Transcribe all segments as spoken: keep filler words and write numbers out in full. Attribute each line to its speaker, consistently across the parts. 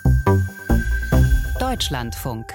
Speaker 1: Deutschlandfunk.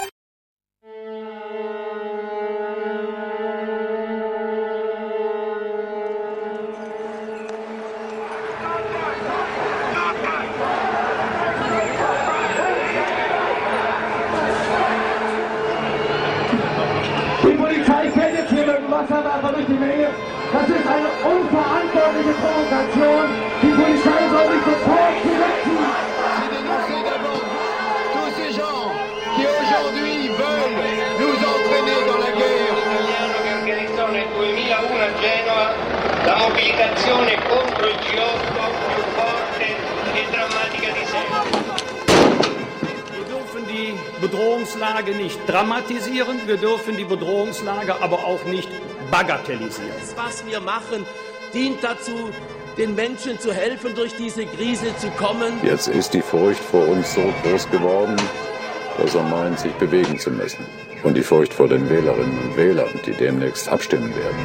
Speaker 2: Die Polizei fährt jetzt hier mit dem Wasserwerfer durch die Menge. Das ist eine unverantwortliche Provokation. Die Polizei soll sich sofort zurückziehen.
Speaker 3: C'est dénoncer d'abord tous ces gens qui aujourd'hui veulent nous entraîner dans la guerre.
Speaker 4: Italiano che organizzò nel duemilauno a Genova la mobilitazione contro il G otto più forte e drammatica di sempre.
Speaker 5: Wir dürfen die Bedrohungslage nicht dramatisieren, wir dürfen die Bedrohungslage aber auch nicht bagatellisieren.
Speaker 6: Das, was wir machen, dient dazu, den Menschen zu helfen, durch diese Krise zu kommen.
Speaker 7: Jetzt ist die Furcht vor uns so groß geworden, dass er meint, sich bewegen zu müssen. Und die Furcht vor den Wählerinnen und Wählern, die demnächst abstimmen werden.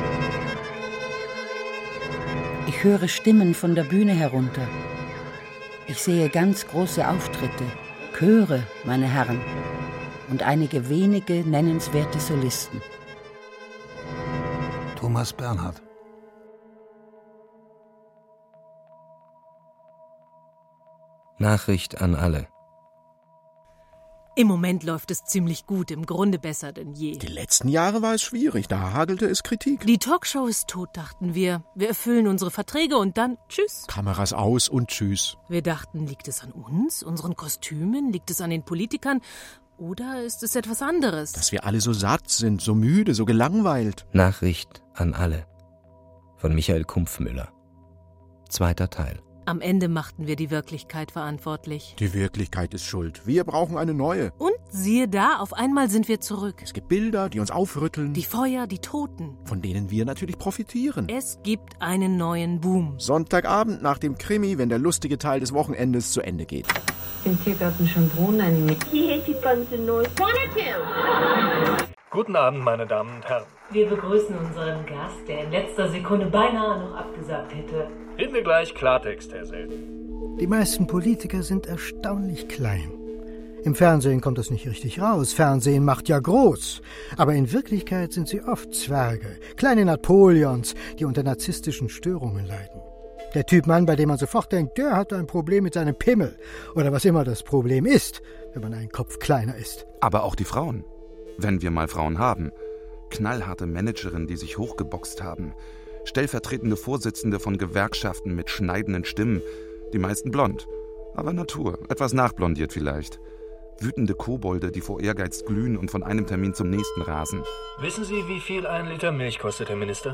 Speaker 8: Ich höre Stimmen von der Bühne herunter. Ich sehe ganz große Auftritte, Chöre, meine Herren, und einige wenige nennenswerte Solisten.
Speaker 9: Thomas Bernhard.
Speaker 10: Nachricht an alle.
Speaker 11: Im Moment läuft es ziemlich gut, im Grunde besser denn je.
Speaker 12: Die letzten Jahre war es schwierig, da hagelte es Kritik.
Speaker 11: Die Talkshow ist tot, dachten wir. Wir erfüllen unsere Verträge und dann tschüss.
Speaker 12: Kameras aus und tschüss.
Speaker 11: Wir dachten, liegt es an uns, unseren Kostümen, liegt es an den Politikern oder ist es etwas anderes?
Speaker 12: Dass wir alle so satt sind, so müde, so gelangweilt.
Speaker 10: Nachricht an alle. Von Michael Kumpfmüller. Zweiter Teil.
Speaker 11: Am Ende machten wir die Wirklichkeit verantwortlich.
Speaker 12: Die Wirklichkeit ist schuld. Wir brauchen eine neue.
Speaker 11: Und siehe da, auf einmal sind wir zurück.
Speaker 12: Es gibt Bilder, die uns aufrütteln.
Speaker 11: Die Feuer, die Toten.
Speaker 12: Von denen wir natürlich profitieren.
Speaker 11: Es gibt einen neuen Boom.
Speaker 12: Sonntagabend nach dem Krimi, wenn der lustige Teil des Wochenendes zu Ende geht.
Speaker 13: Im Tiergarten Schönbrunn ein Mädchen.
Speaker 14: Guten Abend, meine Damen und Herren.
Speaker 13: Wir begrüßen unseren Gast, der in letzter Sekunde beinahe noch abgesagt hätte.
Speaker 14: Reden wir gleich Klartext, Herr Selden.
Speaker 9: Die meisten Politiker sind erstaunlich klein. Im Fernsehen kommt das nicht richtig raus. Fernsehen macht ja groß. Aber in Wirklichkeit sind sie oft Zwerge, kleine Napoleons, die unter narzisstischen Störungen leiden. Der Typ Mann, bei dem man sofort denkt, der hat ein Problem mit seinem Pimmel. Oder was immer das Problem ist, wenn man einen Kopf kleiner ist.
Speaker 15: Aber auch die Frauen. Wenn wir mal Frauen haben. Knallharte Managerinnen, die sich hochgeboxt haben. Stellvertretende Vorsitzende von Gewerkschaften mit schneidenden Stimmen. Die meisten blond. Aber Natur. Etwas nachblondiert vielleicht. Wütende Kobolde, die vor Ehrgeiz glühen und von einem Termin zum nächsten rasen.
Speaker 14: Wissen Sie, wie viel ein Liter Milch kostet, Herr Minister?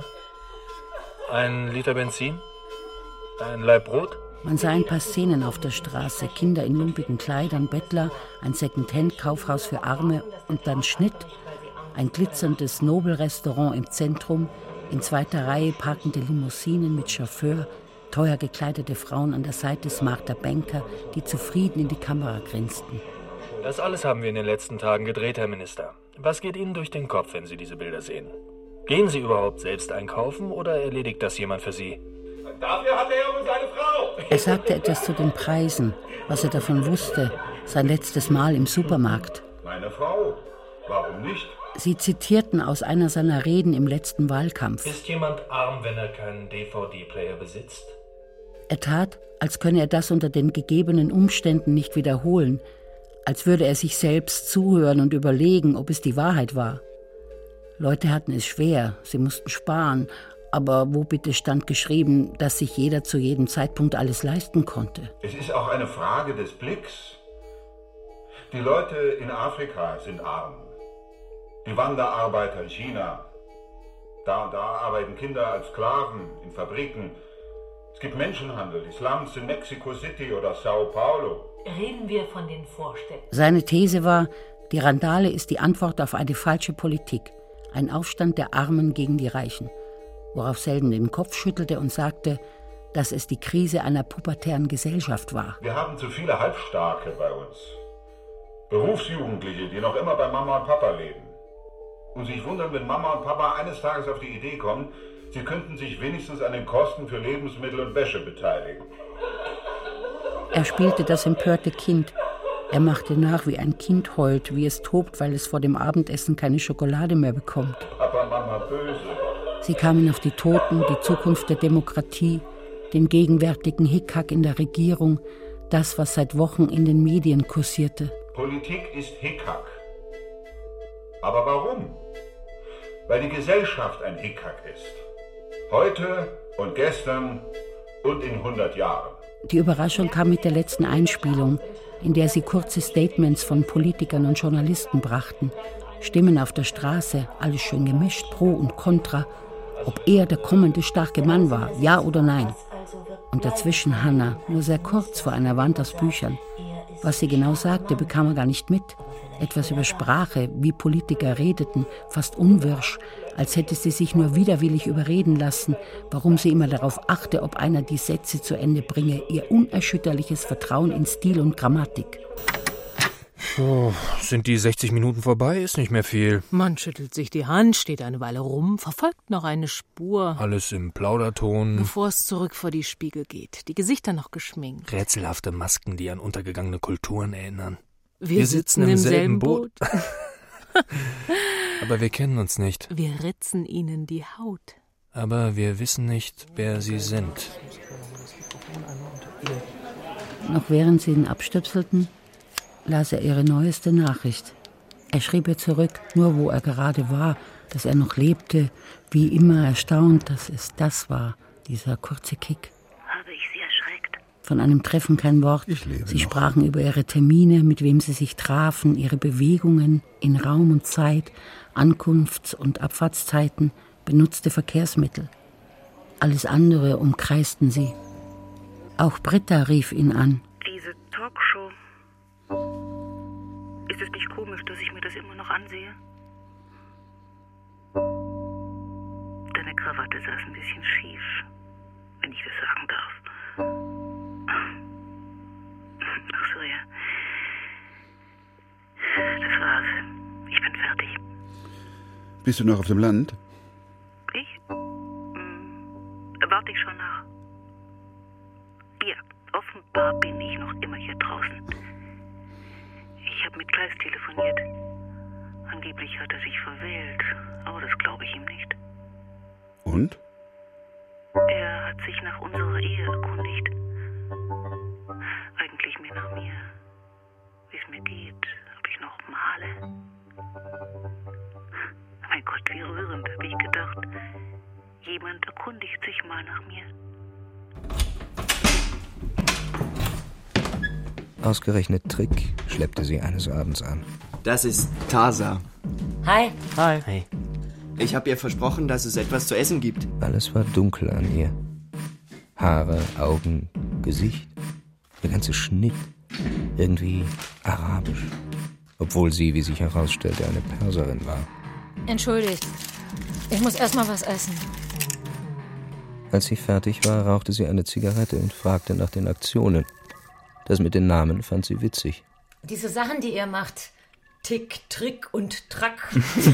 Speaker 14: Ein Liter Benzin? Ein Laib Brot?
Speaker 8: Man sah ein paar Szenen auf der Straße. Kinder in lumpigen Kleidern, Bettler, ein Second-Hand-Kaufhaus für Arme und dann Schnitt. Ein glitzerndes Nobelrestaurant im Zentrum, in zweiter Reihe parkende Limousinen mit Chauffeur, teuer gekleidete Frauen an der Seite smarter Banker, die zufrieden in die Kamera grinsten.
Speaker 14: Das alles haben wir in den letzten Tagen gedreht, Herr Minister. Was geht Ihnen durch den Kopf, wenn Sie diese Bilder sehen? Gehen Sie überhaupt selbst einkaufen oder erledigt das jemand für Sie?
Speaker 3: Dafür hat er und seine Frau.
Speaker 8: Er sagte etwas zu den Preisen, was er davon wusste, sein letztes Mal im Supermarkt.
Speaker 3: Meine Frau? Warum nicht?
Speaker 8: Sie zitierten aus einer seiner Reden im letzten Wahlkampf.
Speaker 14: Ist jemand arm, wenn er keinen D V D-Player besitzt?
Speaker 8: Er tat, als könne er das unter den gegebenen Umständen nicht wiederholen, als würde er sich selbst zuhören und überlegen, ob es die Wahrheit war. Leute hatten es schwer, sie mussten sparen, aber wo bitte stand geschrieben, dass sich jeder zu jedem Zeitpunkt alles leisten konnte?
Speaker 3: Es ist auch eine Frage des Blicks. Die Leute in Afrika sind arm. Die Wanderarbeiter in China. Da und da arbeiten Kinder als Sklaven in Fabriken. Es gibt Menschenhandel, die Slums in Mexico City oder Sao Paulo.
Speaker 13: Reden wir von den Vorstädten.
Speaker 8: Seine These war, die Randale ist die Antwort auf eine falsche Politik. Ein Aufstand der Armen gegen die Reichen. Worauf Selden den Kopf schüttelte und sagte, dass es die Krise einer pubertären Gesellschaft war.
Speaker 3: Wir haben zu viele Halbstarke bei uns. Berufsjugendliche, die noch immer bei Mama und Papa leben. Und sich wundern, wenn Mama und Papa eines Tages auf die Idee kommen, sie könnten sich wenigstens an den Kosten für Lebensmittel und Wäsche beteiligen.
Speaker 8: Er spielte das empörte Kind, Er machte nach, wie ein Kind heult, wie es tobt, weil es vor dem Abendessen keine Schokolade mehr bekommt.
Speaker 3: Aber Mama böse.
Speaker 8: Sie kamen auf die Toten, die Zukunft der Demokratie, den gegenwärtigen Hickhack in der Regierung, das, was seit Wochen in den Medien kursierte.
Speaker 3: Politik ist Hickhack. Aber warum? Weil die Gesellschaft ein Hickhack ist. Heute und gestern und in hundert Jahren.
Speaker 8: Die Überraschung kam mit der letzten Einspielung, in der sie kurze Statements von Politikern und Journalisten brachten. Stimmen auf der Straße, alles schön gemischt, pro und contra. Ob er der kommende starke Mann war, ja oder nein. Und dazwischen Hannah, nur sehr kurz vor einer Wand aus Büchern. Was sie genau sagte, bekam er gar nicht mit. Etwas über Sprache, wie Politiker redeten, fast unwirsch, als hätte sie sich nur widerwillig überreden lassen, warum sie immer darauf achte, ob einer die Sätze zu Ende bringe, ihr unerschütterliches Vertrauen in Stil und Grammatik.
Speaker 14: Oh, sind die sechzig Minuten vorbei? Ist nicht mehr viel.
Speaker 11: Man schüttelt sich die Hand, steht eine Weile rum, verfolgt noch eine Spur.
Speaker 14: Alles im Plauderton.
Speaker 11: Bevor es zurück vor die Spiegel geht. Die Gesichter noch geschminkt.
Speaker 14: Rätselhafte Masken, die an untergegangene Kulturen erinnern.
Speaker 11: Wir, wir sitzen, sitzen im selben Boot. Boot.
Speaker 14: Aber wir kennen uns nicht.
Speaker 11: Wir ritzen ihnen die Haut.
Speaker 14: Aber wir wissen nicht, wer sie sind.
Speaker 8: Noch während sie ihn abstöpselten, las er ihre neueste Nachricht. Er schrieb ihr zurück, nur wo er gerade war, dass er noch lebte, wie immer erstaunt, dass es das war, dieser kurze Kick.
Speaker 16: Habe ich Sie erschreckt?
Speaker 8: Von einem Treffen kein Wort.
Speaker 17: Ich lebe
Speaker 8: Sie
Speaker 17: noch.
Speaker 8: sprachen über ihre Termine, mit wem sie sich trafen, ihre Bewegungen in Raum und Zeit, Ankunfts- und Abfahrtszeiten, benutzte Verkehrsmittel. Alles andere umkreisten sie. Auch Britta rief ihn an.
Speaker 16: Diese Talkshow. Ist es nicht komisch, dass ich mir das immer noch ansehe? Deine Krawatte saß ein bisschen schief, wenn ich das sagen darf. Ach so, ja. Das war's. Ich bin fertig.
Speaker 17: Bist du noch auf dem Land?
Speaker 16: Ich? Hm, warte ich schon nach. Ja, offenbar bin ich noch immer hier draußen. Ich habe mit Kleist telefoniert. Angeblich hat er sich verwählt, aber das glaube ich ihm nicht.
Speaker 17: Und?
Speaker 16: Er hat sich nach unserer Ehe erkundigt. Eigentlich mehr nach mir. Wie es mir geht, ob ich noch male. Mein Gott, wie rührend, habe ich gedacht. Jemand erkundigt sich mal nach mir.
Speaker 10: Ausgerechnet Trick schleppte sie eines Abends an.
Speaker 18: Das ist Tasa.
Speaker 13: Hi.
Speaker 14: Hi. Hi.
Speaker 18: Ich habe ihr versprochen, dass es etwas zu essen gibt.
Speaker 10: Alles war dunkel an ihr. Haare, Augen, Gesicht. Der ganze Schnitt. Irgendwie arabisch. Obwohl sie, wie sich herausstellte, eine Perserin war.
Speaker 13: Entschuldigt. Ich muss erst mal was essen.
Speaker 10: Als sie fertig war, rauchte sie eine Zigarette und fragte nach den Aktionen. Das mit den Namen fand sie witzig.
Speaker 13: Diese Sachen, die ihr macht. Tick, Trick und Track.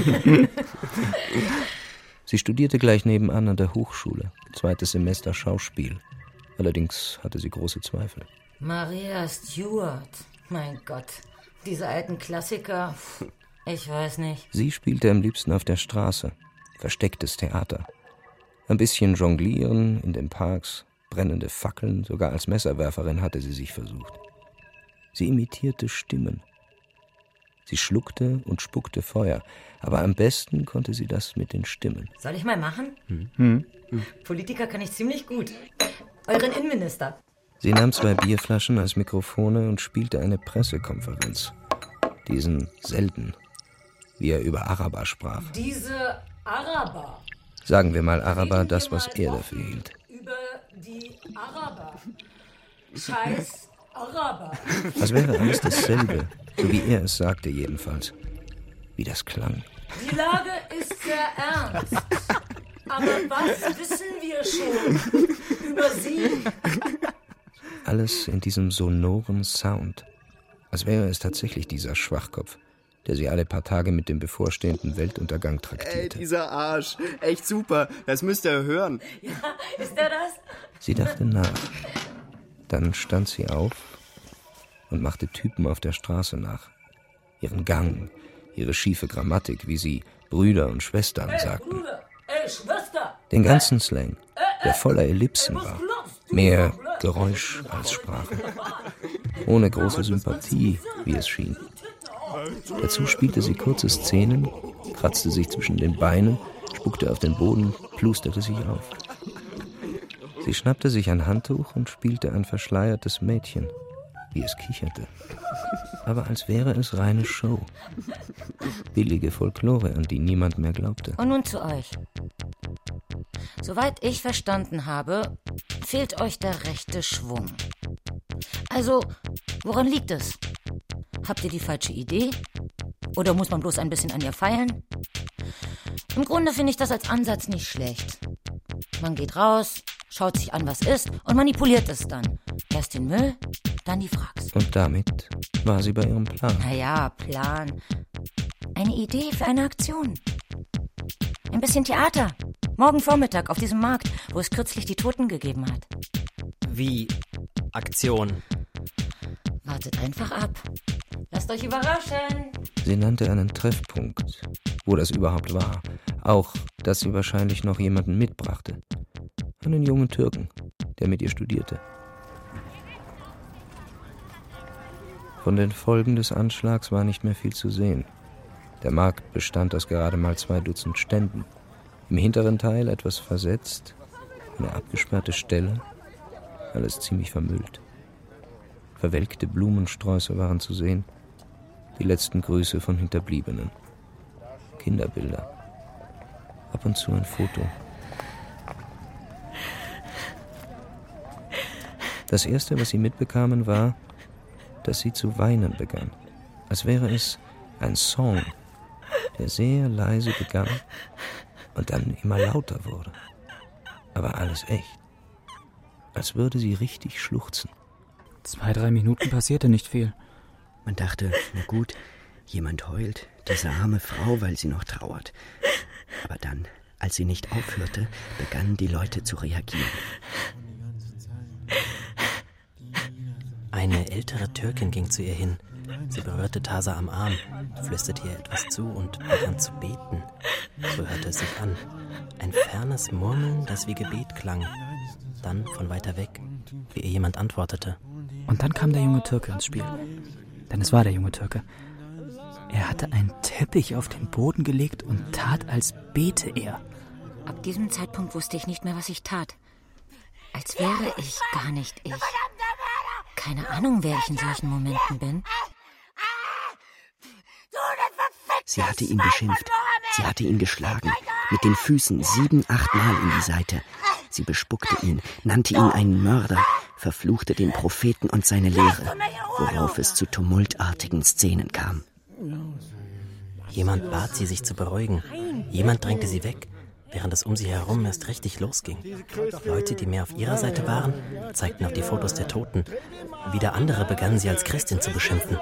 Speaker 10: Sie studierte gleich nebenan an der Hochschule. Zweites Semester Schauspiel. Allerdings hatte sie große Zweifel.
Speaker 13: Maria Stuart. Mein Gott. Diese alten Klassiker. Ich weiß nicht.
Speaker 10: Sie spielte am liebsten auf der Straße. Verstecktes Theater. Ein bisschen jonglieren in den Parks. Brennende Fackeln, sogar als Messerwerferin hatte sie sich versucht. Sie imitierte Stimmen. Sie schluckte und spuckte Feuer, aber am besten konnte sie das mit den Stimmen.
Speaker 13: Soll ich mal machen?
Speaker 10: Hm. Hm.
Speaker 13: Politiker kann ich ziemlich gut. Euren Innenminister.
Speaker 10: Sie nahm zwei Bierflaschen als Mikrofone und spielte eine Pressekonferenz. Diesen selten, wie er über Araber sprach.
Speaker 13: Diese Araber.
Speaker 10: Sagen wir mal Araber, das, was er dafür hielt.
Speaker 13: Über die Araber. Scheiß Araber.
Speaker 10: Als wäre alles dasselbe, so wie er es sagte jedenfalls. Wie das klang.
Speaker 13: Die Lage ist sehr ernst. Aber was wissen wir schon über Sie?
Speaker 10: Alles in diesem sonoren Sound. Als wäre es tatsächlich dieser Schwachkopf, der sie alle paar Tage mit dem bevorstehenden Weltuntergang traktierte.
Speaker 18: Ey, dieser Arsch. Echt super. Das müsst ihr hören.
Speaker 13: Ja, ist er das?
Speaker 10: Sie dachte nach. Dann stand sie auf und machte Typen auf der Straße nach. Ihren Gang, ihre schiefe Grammatik, wie sie Brüder und Schwestern sagten. Den ganzen Slang, der voller Ellipsen war. Mehr Geräusch als Sprache. Ohne große Sympathie, wie es schien. Dazu spielte sie kurze Szenen, kratzte sich zwischen den Beinen, spuckte auf den Boden, plusterte sich auf. Sie schnappte sich ein Handtuch und spielte ein verschleiertes Mädchen, wie es kicherte. Aber als wäre es reine Show. Billige Folklore, an die niemand mehr glaubte.
Speaker 19: Und nun zu euch. Soweit ich verstanden habe, fehlt euch der rechte Schwung. Also, woran liegt es? Habt ihr die falsche Idee? Oder muss man bloß ein bisschen an ihr feilen? Im Grunde finde ich das als Ansatz nicht schlecht. Man geht raus, schaut sich an, was ist und manipuliert es dann. Erst den Müll, dann die Fracks.
Speaker 10: Und damit war sie bei ihrem Plan.
Speaker 19: Naja, Plan. Eine Idee für eine Aktion. Ein bisschen Theater. Morgen Vormittag auf diesem Markt, wo es kürzlich die Toten gegeben hat.
Speaker 20: Wie Aktion?
Speaker 19: Wartet einfach ab. Lasst euch überraschen.
Speaker 10: Sie nannte einen Treffpunkt, wo das überhaupt war. Auch, dass sie wahrscheinlich noch jemanden mitbrachte. Einen jungen Türken, der mit ihr studierte. Von den Folgen des Anschlags war nicht mehr viel zu sehen. Der Markt bestand aus gerade mal zwei Dutzend Ständen. Im hinteren Teil etwas versetzt, eine abgesperrte Stelle, alles ziemlich vermüllt. Verwelkte Blumensträuße waren zu sehen, die letzten Grüße von Hinterbliebenen. Kinderbilder, ab und zu ein Foto. Das Erste, was sie mitbekamen, war, dass sie zu weinen begann, als wäre es ein Song, der sehr leise begann und dann immer lauter wurde. Aber alles echt, als würde sie richtig schluchzen.
Speaker 21: Zwei, drei Minuten passierte nicht viel.
Speaker 18: Man dachte, na gut, jemand heult, diese arme Frau, weil sie noch trauert. Aber dann, als sie nicht aufhörte, begannen die Leute zu reagieren.
Speaker 20: Eine ältere Türkin ging zu ihr hin. Sie berührte Tasa am Arm, flüsterte ihr etwas zu und begann zu beten. So hörte es sich an. Ein fernes Murmeln, das wie Gebet klang. Dann von weiter weg, wie ihr jemand antwortete.
Speaker 21: Und dann kam der junge Türke ins Spiel. Denn es war der junge Türke. Er hatte einen Teppich auf den Boden gelegt und tat, als bete er.
Speaker 19: Ab diesem Zeitpunkt wusste ich nicht mehr, was ich tat. Als wäre ich gar nicht ich. Keine Ahnung, wer ich in solchen Momenten bin.
Speaker 18: Sie hatte ihn beschimpft. Sie hatte ihn geschlagen. Mit den Füßen sieben, acht Mal in die Seite. Sie bespuckte ihn, nannte ihn einen Mörder, verfluchte den Propheten und seine Lehre, worauf es zu tumultartigen Szenen kam.
Speaker 20: Jemand bat sie, sich zu beruhigen. Jemand drängte sie weg, während es um sie herum erst richtig losging. Leute, die mehr auf ihrer Seite waren, zeigten auf die Fotos der Toten. Wieder andere begannen sie als Christin zu beschimpfen.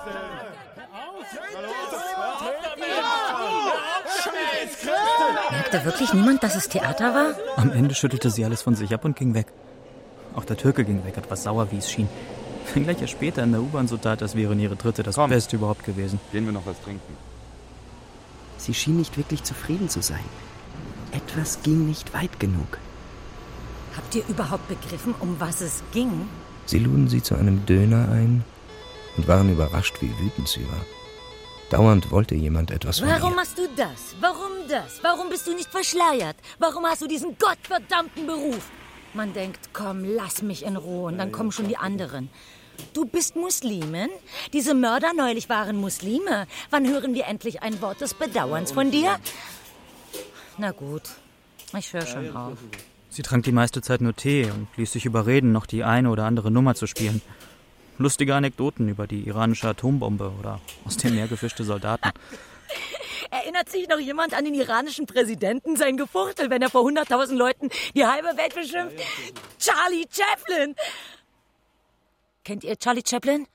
Speaker 19: Merkte wirklich niemand, dass es Theater war?
Speaker 21: Am Ende schüttelte sie alles von sich ab und ging weg. Auch der Türke ging weg, etwas sauer, wie es schien. Wenngleich er später in der U-Bahn so tat, als wären ihre Dritte das Komm. Beste überhaupt gewesen.
Speaker 17: Gehen wir noch was trinken.
Speaker 18: Sie schien nicht wirklich zufrieden zu sein. Etwas ging nicht weit genug.
Speaker 19: Habt ihr überhaupt begriffen, um was es ging?
Speaker 10: Sie luden sie zu einem Döner ein und waren überrascht, wie wütend sie war. Dauernd wollte jemand etwas von ihr.
Speaker 19: Warum machst du das? Warum das? Warum bist du nicht verschleiert? Warum hast du diesen gottverdammten Beruf? Man denkt, komm, lass mich in Ruhe und dann kommen schon die anderen. Du bist Muslimin? Diese Mörder neulich waren Muslime. Wann hören wir endlich ein Wort des Bedauerns von dir? Na gut, ich höre schon auf.
Speaker 21: Sie trank die meiste Zeit nur Tee und ließ sich überreden, noch die eine oder andere Nummer zu spielen. Lustige Anekdoten über die iranische Atombombe oder aus dem Meer gefischte Soldaten.
Speaker 19: Erinnert sich noch jemand an den iranischen Präsidenten, sein Gefuchtel, wenn er vor hunderttausend Leuten die halbe Welt beschimpft? Charlie Chaplin! Kennt ihr Charlie Chaplin?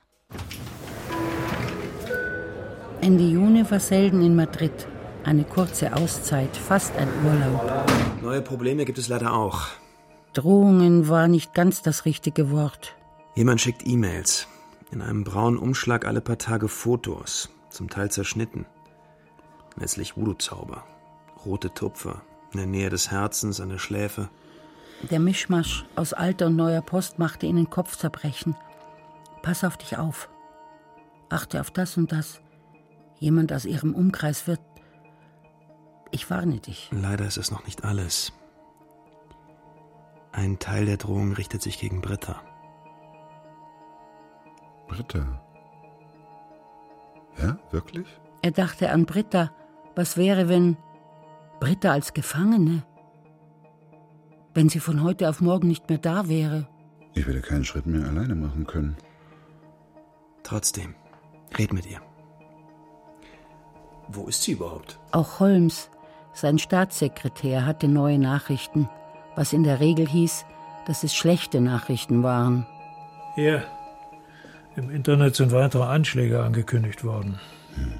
Speaker 8: Ende Juni war Selden in Madrid. Eine kurze Auszeit, fast ein Urlaub.
Speaker 22: Neue Probleme gibt es leider auch.
Speaker 8: Drohungen war nicht ganz das richtige Wort.
Speaker 22: Jemand schickt E-Mails. In einem braunen Umschlag alle paar Tage Fotos, zum Teil zerschnitten. Letztlich Voodoo-Zauber. Rote Tupfer, in der Nähe des Herzens, an der Schläfe.
Speaker 8: Der Mischmasch aus alter und neuer Post machte ihnen Kopfzerbrechen. Pass auf dich auf. Achte auf das und das. Jemand aus ihrem Umkreis wird... Ich warne dich.
Speaker 22: Leider ist es noch nicht alles. Ein Teil der Drohung richtet sich gegen Britta.
Speaker 17: Britta? Ja, wirklich?
Speaker 8: Er dachte an Britta. Was wäre, wenn... Britta als Gefangene? Wenn sie von heute auf morgen nicht mehr da wäre?
Speaker 17: Ich werde keinen Schritt mehr alleine machen können.
Speaker 22: Trotzdem, red mit ihr. Wo ist sie überhaupt?
Speaker 8: Auch Holmes, sein Staatssekretär, hatte neue Nachrichten, was in der Regel hieß, dass es schlechte Nachrichten waren.
Speaker 1: Hier, im Internet sind weitere Anschläge angekündigt worden.
Speaker 17: Hm.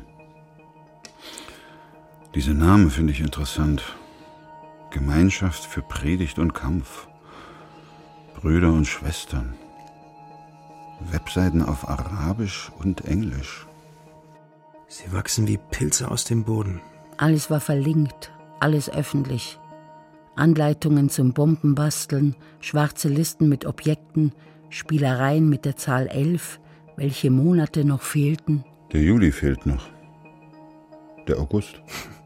Speaker 17: Diese Namen finde ich interessant. Gemeinschaft für Predigt und Kampf. Brüder und Schwestern. Webseiten auf Arabisch und Englisch.
Speaker 22: Sie wachsen wie Pilze aus dem Boden.
Speaker 8: Alles war verlinkt, alles öffentlich. Anleitungen zum Bombenbasteln, schwarze Listen mit Objekten, Spielereien mit der Zahl elf, welche Monate noch fehlten.
Speaker 17: Der Juli fehlt noch. Der August.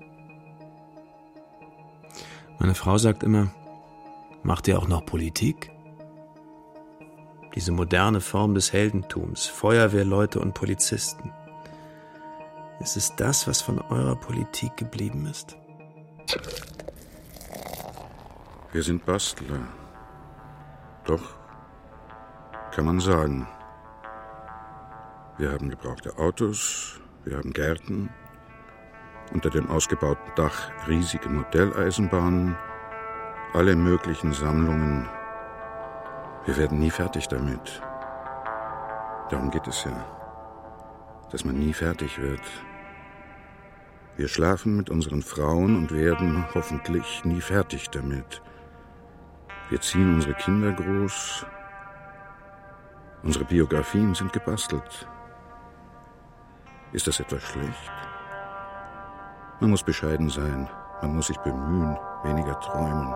Speaker 22: Meine Frau sagt immer, macht ihr auch noch Politik? Diese moderne Form des Heldentums, Feuerwehrleute und Polizisten. Ist es das, was von eurer Politik geblieben ist?
Speaker 17: Wir sind Bastler. Doch, kann man sagen. Wir haben gebrauchte Autos, wir haben Gärten, unter dem ausgebauten Dach riesige Modelleisenbahnen, alle möglichen Sammlungen. Wir werden nie fertig damit. Darum geht es ja, dass man nie fertig wird. Wir schlafen mit unseren Frauen und werden hoffentlich nie fertig damit. Wir ziehen unsere Kinder groß. Unsere Biografien sind gebastelt. Ist das etwas schlecht? Man muss bescheiden sein, man muss sich bemühen, weniger träumen.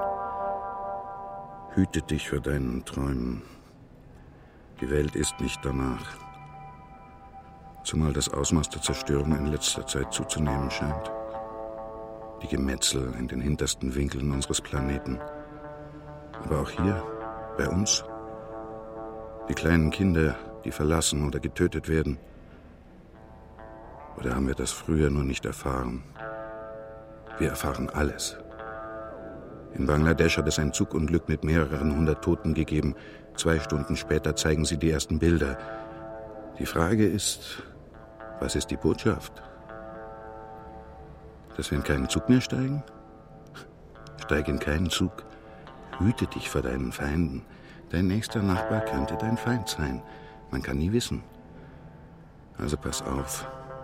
Speaker 17: Hüte dich vor deinen Träumen. Die Welt ist nicht danach. Zumal das Ausmaß der Zerstörung in letzter Zeit zuzunehmen scheint. Die Gemetzel in den hintersten Winkeln unseres Planeten. Aber auch hier, bei uns. Die kleinen Kinder, die verlassen oder getötet werden. Oder haben wir das früher nur nicht erfahren? Wir erfahren alles. In Bangladesch hat es ein Zugunglück mit mehreren hundert Toten gegeben. Zwei Stunden später zeigen sie die ersten Bilder. Die Frage ist, was ist die Botschaft? Dass wir in keinen Zug mehr steigen? Steig in keinen Zug. Hüte dich vor deinen Feinden. Dein nächster Nachbar könnte dein Feind sein. Man kann nie wissen. Also pass auf.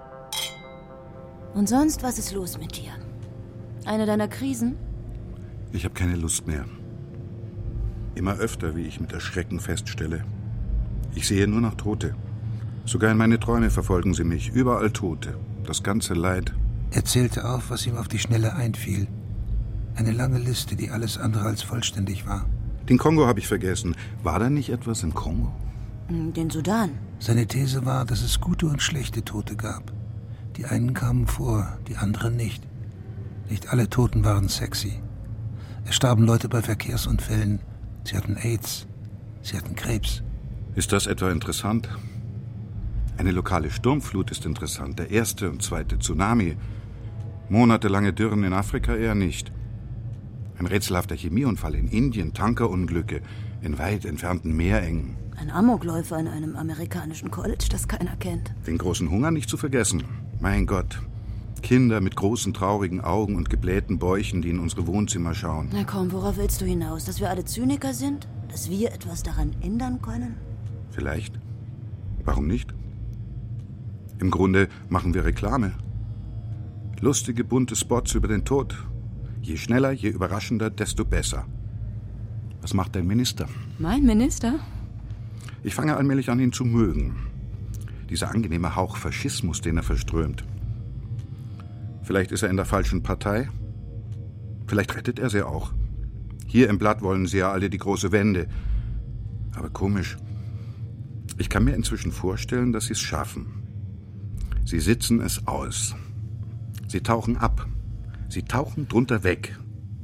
Speaker 19: Und sonst, was ist los mit dir? Eine deiner Krisen?
Speaker 17: Ich habe keine Lust mehr. Immer öfter, wie ich mit Erschrecken feststelle. Ich sehe nur noch Tote. Sogar in meine Träume verfolgen sie mich. Überall Tote. Das ganze Leid.
Speaker 2: Er zählte auf, was ihm auf die Schnelle einfiel. Eine lange Liste, die alles andere als vollständig war.
Speaker 17: Den Kongo habe ich vergessen. War da nicht etwas im Kongo?
Speaker 19: Den Sudan.
Speaker 2: Seine These war, dass es gute und schlechte Tote gab. Die einen kamen vor, die anderen nicht. Nicht alle Toten waren sexy. Es starben Leute bei Verkehrsunfällen. Sie hatten AIDS. Sie hatten Krebs.
Speaker 17: Ist das etwa interessant? Eine lokale Sturmflut ist interessant. Der erste und zweite Tsunami. Monatelange Dürren in Afrika eher nicht. Ein rätselhafter Chemieunfall in Indien, Tankerunglücke in weit entfernten Meerengen.
Speaker 19: Ein Amokläufer in einem amerikanischen College, das keiner kennt.
Speaker 17: Den großen Hunger nicht zu vergessen. Mein Gott. Kinder mit großen, traurigen Augen und geblähten Bäuchen, die in unsere Wohnzimmer schauen.
Speaker 19: Na komm, worauf willst du hinaus? Dass wir alle Zyniker sind? Dass wir etwas daran ändern können?
Speaker 17: Vielleicht. Warum nicht? Im Grunde machen wir Reklame. Lustige, bunte Spots über den Tod. Je schneller, je überraschender, desto besser. Was macht dein Minister?
Speaker 19: Mein Minister?
Speaker 17: Ich fange allmählich an, ihn zu mögen. Dieser angenehme Hauch Faschismus, den er verströmt. Vielleicht ist er in der falschen Partei. Vielleicht rettet er sie auch. Hier im Blatt wollen sie ja alle die große Wende. Aber komisch. Ich kann mir inzwischen vorstellen, dass sie es schaffen. Sie sitzen es aus. Sie tauchen ab. Sie tauchen drunter weg.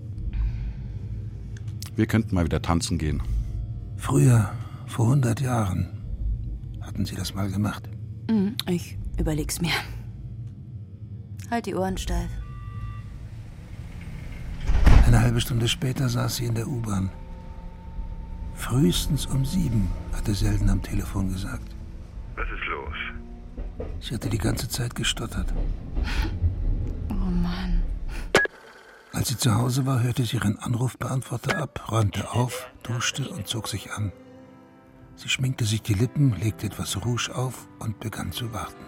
Speaker 17: Wir könnten mal wieder tanzen gehen.
Speaker 2: Früher, vor hundert Jahren, hatten Sie das mal gemacht?
Speaker 4: Ich überleg's mir. Halt die Ohren steif.
Speaker 2: Eine halbe Stunde später saß sie in der U-Bahn. Frühestens um sieben, hatte Selden am Telefon gesagt.
Speaker 5: Was ist los?
Speaker 2: Sie hatte die ganze Zeit gestottert.
Speaker 4: Oh Mann.
Speaker 2: Als sie zu Hause war, hörte sie ihren Anrufbeantworter ab, räumte auf, duschte und zog sich an. Sie schminkte sich die Lippen, legte etwas Rouge auf und begann zu warten.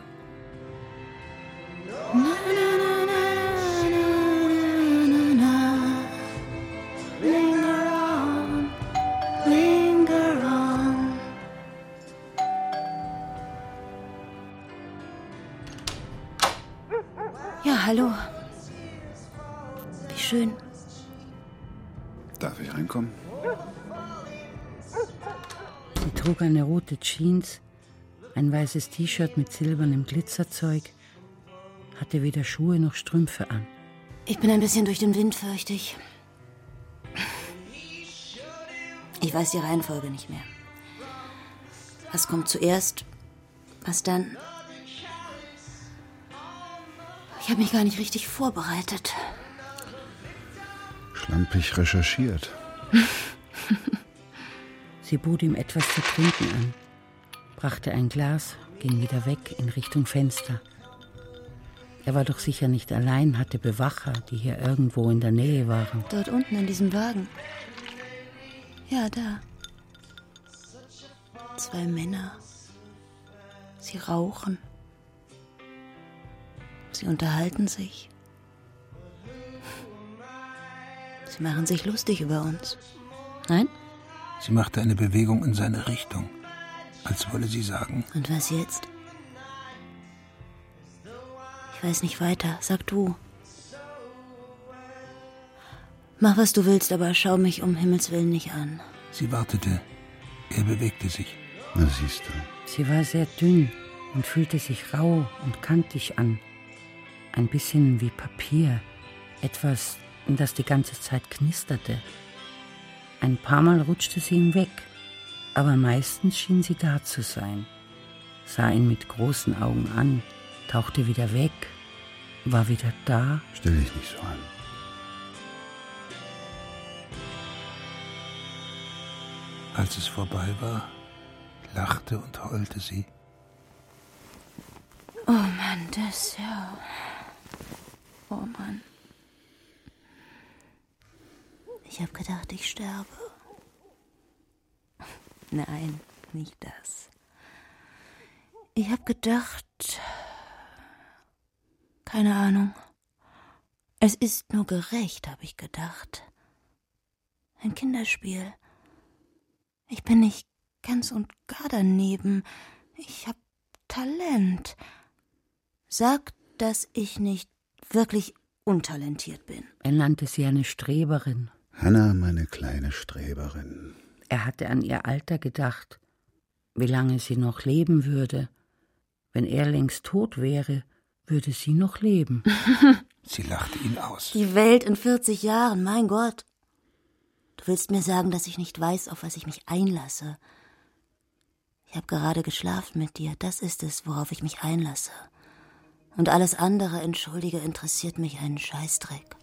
Speaker 4: Ja, hallo. Wie schön.
Speaker 17: Darf ich reinkommen?
Speaker 8: Sie trug eine rote Jeans, ein weißes T-Shirt mit silbernem Glitzerzeug, hatte weder Schuhe noch Strümpfe an.
Speaker 4: Ich bin ein bisschen durch den Wind, fürchte ich. Ich weiß die Reihenfolge nicht mehr. Was kommt zuerst? Was dann? Ich habe mich gar nicht richtig vorbereitet.
Speaker 17: Schlampig recherchiert.
Speaker 8: Sie bot ihm etwas zu trinken an, brachte ein Glas, ging wieder weg in Richtung Fenster. Er war doch sicher nicht allein, hatte Bewacher, die hier irgendwo in der Nähe waren.
Speaker 4: Dort unten in diesem Wagen. Ja, da. Zwei Männer. Sie rauchen. Sie unterhalten sich. Sie machen sich lustig über uns. Nein?
Speaker 2: Sie machte eine Bewegung in seine Richtung, als wolle sie sagen.
Speaker 4: Und was jetzt? Ich weiß nicht weiter. Sag du. Mach, was du willst, aber schau mich um Himmels Willen nicht an.
Speaker 2: Sie wartete. Er bewegte sich.
Speaker 17: Na, siehst du.
Speaker 8: Sie war sehr dünn und fühlte sich rau und kantig an. Ein bisschen wie Papier. Etwas, das die ganze Zeit knisterte. Ein paar Mal rutschte sie ihm weg, aber meistens schien sie da zu sein. Sah ihn mit großen Augen an, tauchte wieder weg, war wieder da.
Speaker 17: Stell dich nicht so an.
Speaker 2: Als es vorbei war, lachte und heulte sie.
Speaker 4: Oh Mann, das ja. Oh Mann. Ich hab gedacht, ich sterbe. Nein, nicht das. Ich hab gedacht... Keine Ahnung. Es ist nur gerecht, habe ich gedacht. Ein Kinderspiel. Ich bin nicht ganz und gar daneben. Ich hab Talent. Sag, dass ich nicht wirklich untalentiert bin.
Speaker 8: Er nannte sie eine Streberin.
Speaker 17: Hannah, meine kleine Streberin.
Speaker 8: Er hatte an ihr Alter gedacht, wie lange sie noch leben würde. Wenn er längst tot wäre, würde sie noch leben.
Speaker 2: Sie lachte ihn aus.
Speaker 4: Die Welt in vierzig Jahren, mein Gott. Du willst mir sagen, dass ich nicht weiß, auf was ich mich einlasse. Ich habe gerade geschlafen mit dir. Das ist es, worauf ich mich einlasse. Und alles andere, entschuldige, interessiert mich einen Scheißdreck.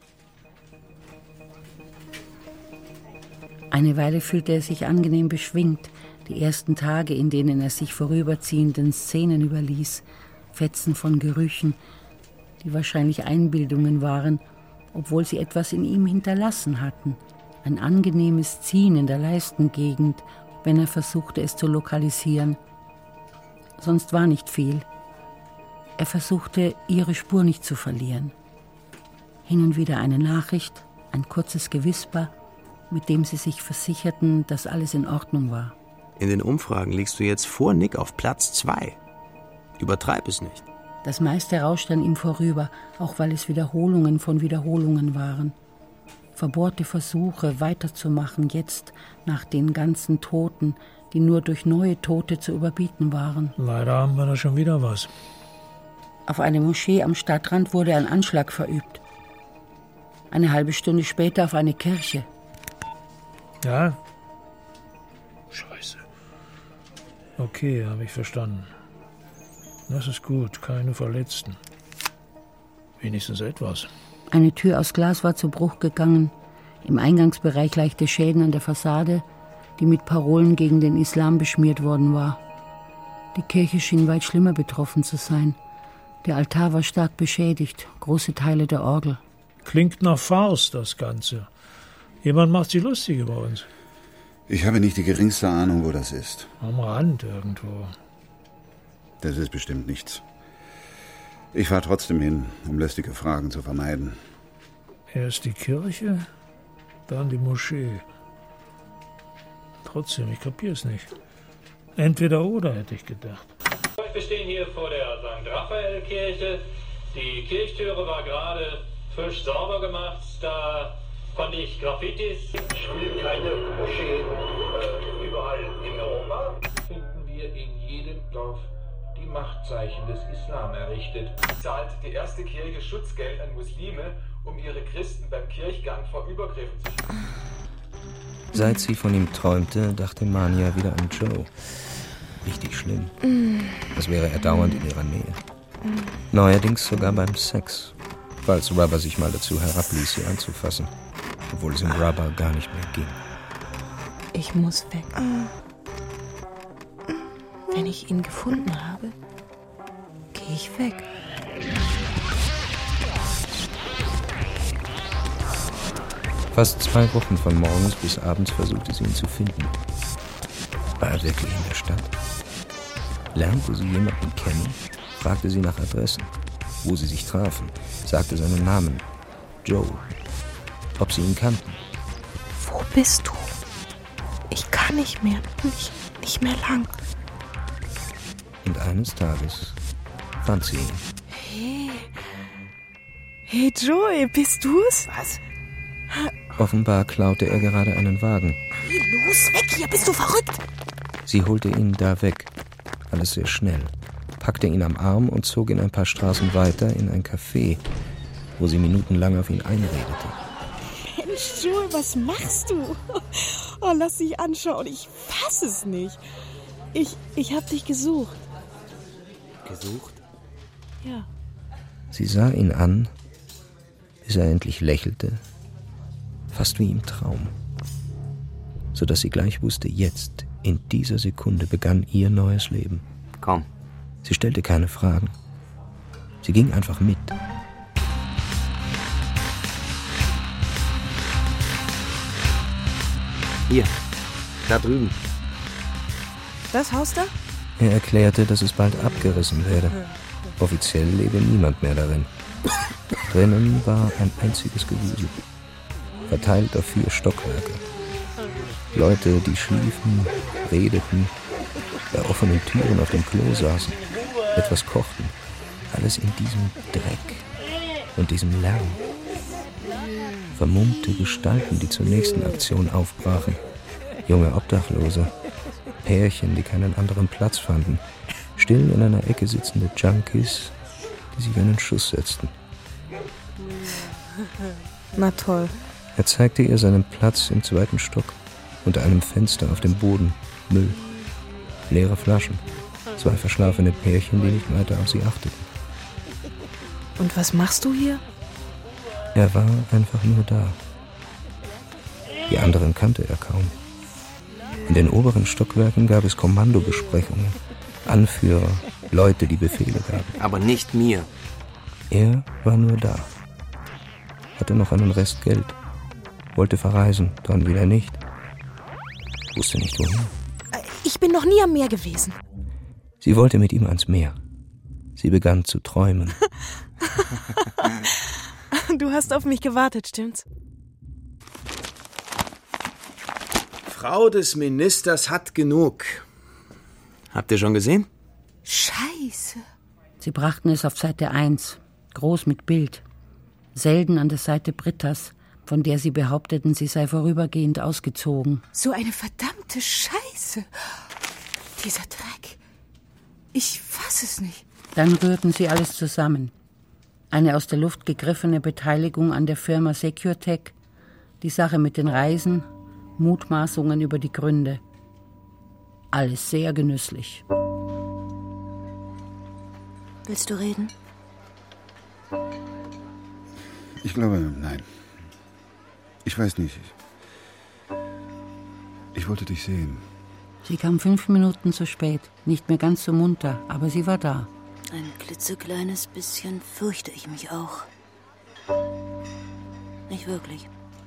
Speaker 8: Eine Weile fühlte er sich angenehm beschwingt. Die ersten Tage, in denen er sich vorüberziehenden Szenen überließ, Fetzen von Gerüchen, die wahrscheinlich Einbildungen waren, obwohl sie etwas in ihm hinterlassen hatten. Ein angenehmes Ziehen in der Leistengegend, wenn er versuchte, es zu lokalisieren. Sonst war nicht viel. Er versuchte, ihre Spur nicht zu verlieren. Hin und wieder eine Nachricht, ein kurzes Gewisper, mit dem sie sich versicherten, dass alles in Ordnung war.
Speaker 22: In den Umfragen liegst du jetzt vor Nick auf Platz zwei. Übertreib es nicht.
Speaker 8: Das meiste rauschte an ihm vorüber, auch weil es Wiederholungen von Wiederholungen waren. Verbohrte Versuche, weiterzumachen, jetzt nach den ganzen Toten, die nur durch neue Tote zu überbieten waren.
Speaker 1: Leider haben wir da schon wieder was.
Speaker 8: Auf eine Moschee am Stadtrand wurde ein Anschlag verübt. Eine halbe Stunde später auf eine Kirche.
Speaker 1: Ja? Scheiße. Okay, habe ich verstanden. Das ist gut, keine Verletzten. Wenigstens etwas.
Speaker 8: Eine Tür aus Glas war zu Bruch gegangen. Im Eingangsbereich leichte Schäden an der Fassade, die mit Parolen gegen den Islam beschmiert worden war. Die Kirche schien weit schlimmer betroffen zu sein. Der Altar war stark beschädigt, große Teile der Orgel.
Speaker 1: Klingt nach Farce, das Ganze. Jemand macht sich lustig über uns.
Speaker 17: Ich habe nicht die geringste Ahnung, wo das ist.
Speaker 1: Am Rand irgendwo.
Speaker 17: Das ist bestimmt nichts. Ich fahre trotzdem hin, um lästige Fragen zu vermeiden.
Speaker 1: Erst die Kirche, dann die Moschee. Trotzdem, ich kapier's nicht. Entweder oder, hätte ich gedacht.
Speaker 14: Wir stehen hier vor der Sankt Raphael-Kirche. Die Kirchtüre war gerade frisch sauber gemacht. Da fand ich Graffitis.
Speaker 3: Spielen keine Moscheen äh, überall in Europa? Finden wir in jedem Dorf die Machtzeichen des Islam errichtet.
Speaker 6: Zahlt die erste Kirche Schutzgeld an Muslime, um ihre Christen beim Kirchgang vor Übergriffen zu schützen.
Speaker 10: Seit sie von ihm träumte, dachte Mania wieder an Joe. Richtig schlimm. Als wäre er dauernd in ihrer Nähe. Neuerdings sogar beim Sex, falls Rubber sich mal dazu herabließ, sie anzufassen, obwohl es im Rubber gar nicht mehr ging.
Speaker 11: Ich muss weg. Wenn ich ihn gefunden habe, gehe ich weg.
Speaker 10: Fast zwei Wochen von morgens bis abends versuchte sie ihn zu finden. War er wirklich in der Stadt? Lernte sie jemanden kennen? Fragte sie nach Adressen, wo sie sich trafen, sagte seinen Namen, Joe, ob sie ihn kannten.
Speaker 11: Wo bist du? Ich kann nicht mehr, nicht, nicht mehr lang.
Speaker 10: Und eines Tages fand sie ihn.
Speaker 11: Hey, hey Joey, bist du's?
Speaker 22: Was?
Speaker 10: Offenbar klaute er gerade einen Wagen.
Speaker 11: Hey, los, weg hier, bist du verrückt?
Speaker 10: Sie holte ihn da weg, alles sehr schnell, packte ihn am Arm und zog ihn ein paar Straßen weiter in ein Café, wo sie minutenlang auf ihn einredete.
Speaker 11: Mensch, Joey, was machst du? Oh, lass dich anschauen, ich fass es nicht. Ich, ich hab dich gesucht.
Speaker 22: Gesucht?
Speaker 11: Ja.
Speaker 10: Sie sah ihn an, bis er endlich lächelte, fast wie im Traum, sodass sie gleich wusste, jetzt, in dieser Sekunde, begann ihr neues Leben.
Speaker 22: Komm.
Speaker 10: Sie stellte keine Fragen. Sie ging einfach mit.
Speaker 22: Hier, da drüben.
Speaker 11: Das Haus da?
Speaker 10: Er erklärte, dass es bald abgerissen werde. Offiziell lebe niemand mehr darin. Drinnen war ein einziges Gewusel, verteilt auf vier Stockwerke. Leute, die schliefen, redeten, bei offenen Türen auf dem Klo saßen, etwas kochten. Alles in diesem Dreck und diesem Lärm. Vermummte Gestalten, die zur nächsten Aktion aufbrachen. Junge Obdachlose, Pärchen, die keinen anderen Platz fanden. Still in einer Ecke sitzende Junkies, die sich einen Schuss setzten.
Speaker 11: Na toll.
Speaker 10: Er zeigte ihr seinen Platz im zweiten Stock. Unter einem Fenster auf dem Boden Müll, leere Flaschen, zwei verschlafene Pärchen, die nicht weiter auf sie achteten.
Speaker 11: Und was machst du hier?
Speaker 10: Er war einfach nur da. Die anderen kannte er kaum. In den oberen Stockwerken gab es Kommandobesprechungen, Anführer, Leute, die Befehle gaben.
Speaker 22: Aber nicht mir.
Speaker 10: Er war nur da, hatte noch einen Rest Geld, wollte verreisen, dann wieder nicht. Wusste nicht wohin.
Speaker 11: Ich bin noch nie am Meer gewesen.
Speaker 10: Sie wollte mit ihm ans Meer. Sie begann zu träumen.
Speaker 11: Du hast auf mich gewartet, stimmt's?
Speaker 22: Frau des Ministers hat genug. Habt ihr schon gesehen?
Speaker 11: Scheiße.
Speaker 8: Sie brachten es auf Seite eins, groß mit Bild. Selden an der Seite Brittas, von der sie behaupteten, sie sei vorübergehend ausgezogen.
Speaker 11: So eine verdammte Scheiße. Dieser Dreck. Ich fass es nicht.
Speaker 8: Dann rührten sie alles zusammen. Eine aus der Luft gegriffene Beteiligung an der Firma SecureTech, die Sache mit den Reisen, Mutmaßungen über die Gründe. Alles sehr genüsslich.
Speaker 4: Willst du reden?
Speaker 17: Ich glaube, nein. Ich weiß nicht. Ich wollte dich sehen.
Speaker 8: Sie kam fünf Minuten zu spät. Nicht mehr ganz so munter, aber sie war da.
Speaker 4: Ein klitzekleines bisschen fürchte ich mich auch. Nicht wirklich.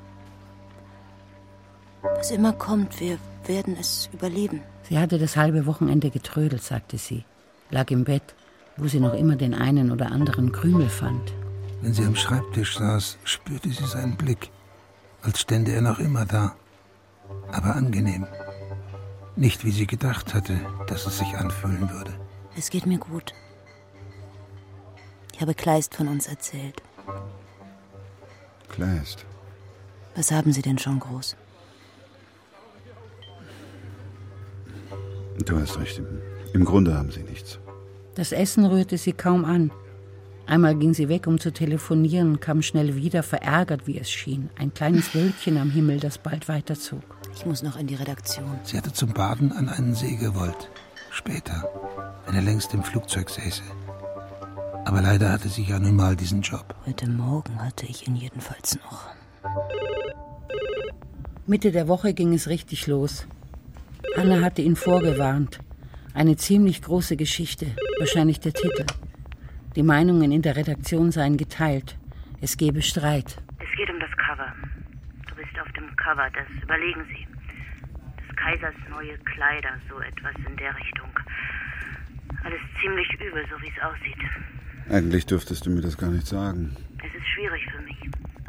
Speaker 4: Was immer kommt, wir werden es überleben.
Speaker 8: Sie hatte das halbe Wochenende getrödelt, sagte sie. Lag im Bett, wo sie noch immer den einen oder anderen Krümel fand.
Speaker 2: Wenn sie am Schreibtisch saß, spürte sie seinen Blick, als stände er noch immer da. Aber angenehm. Nicht, wie sie gedacht hatte, dass es sich anfühlen würde.
Speaker 4: Es geht mir gut. Ich habe Kleist von uns erzählt.
Speaker 17: Kleist?
Speaker 4: Was haben Sie denn schon, Groß?
Speaker 17: Du hast recht. Im Grunde haben sie nichts.
Speaker 8: Das Essen rührte sie kaum an. Einmal ging sie weg, um zu telefonieren, kam schnell wieder, verärgert, wie es schien. Ein kleines Wölkchen am Himmel, das bald weiterzog.
Speaker 4: Ich muss noch in die Redaktion.
Speaker 2: Sie hatte zum Baden an einen See gewollt. Später, wenn er längst im Flugzeug säße. Aber leider hatte sie ja nun mal diesen Job.
Speaker 4: Heute Morgen hatte ich ihn jedenfalls noch.
Speaker 8: Mitte der Woche ging es richtig los. Anna hatte ihn vorgewarnt. Eine ziemlich große Geschichte, wahrscheinlich der Titel. Die Meinungen in der Redaktion seien geteilt. Es gebe Streit.
Speaker 16: Es geht um das Cover. Du bist auf dem Cover, das überlegen Sie. Des Kaisers neue Kleider, so etwas in der Richtung. Alles ziemlich übel, so wie es aussieht.
Speaker 17: Eigentlich dürftest du mir das gar nicht sagen.
Speaker 16: Es ist schwierig für mich.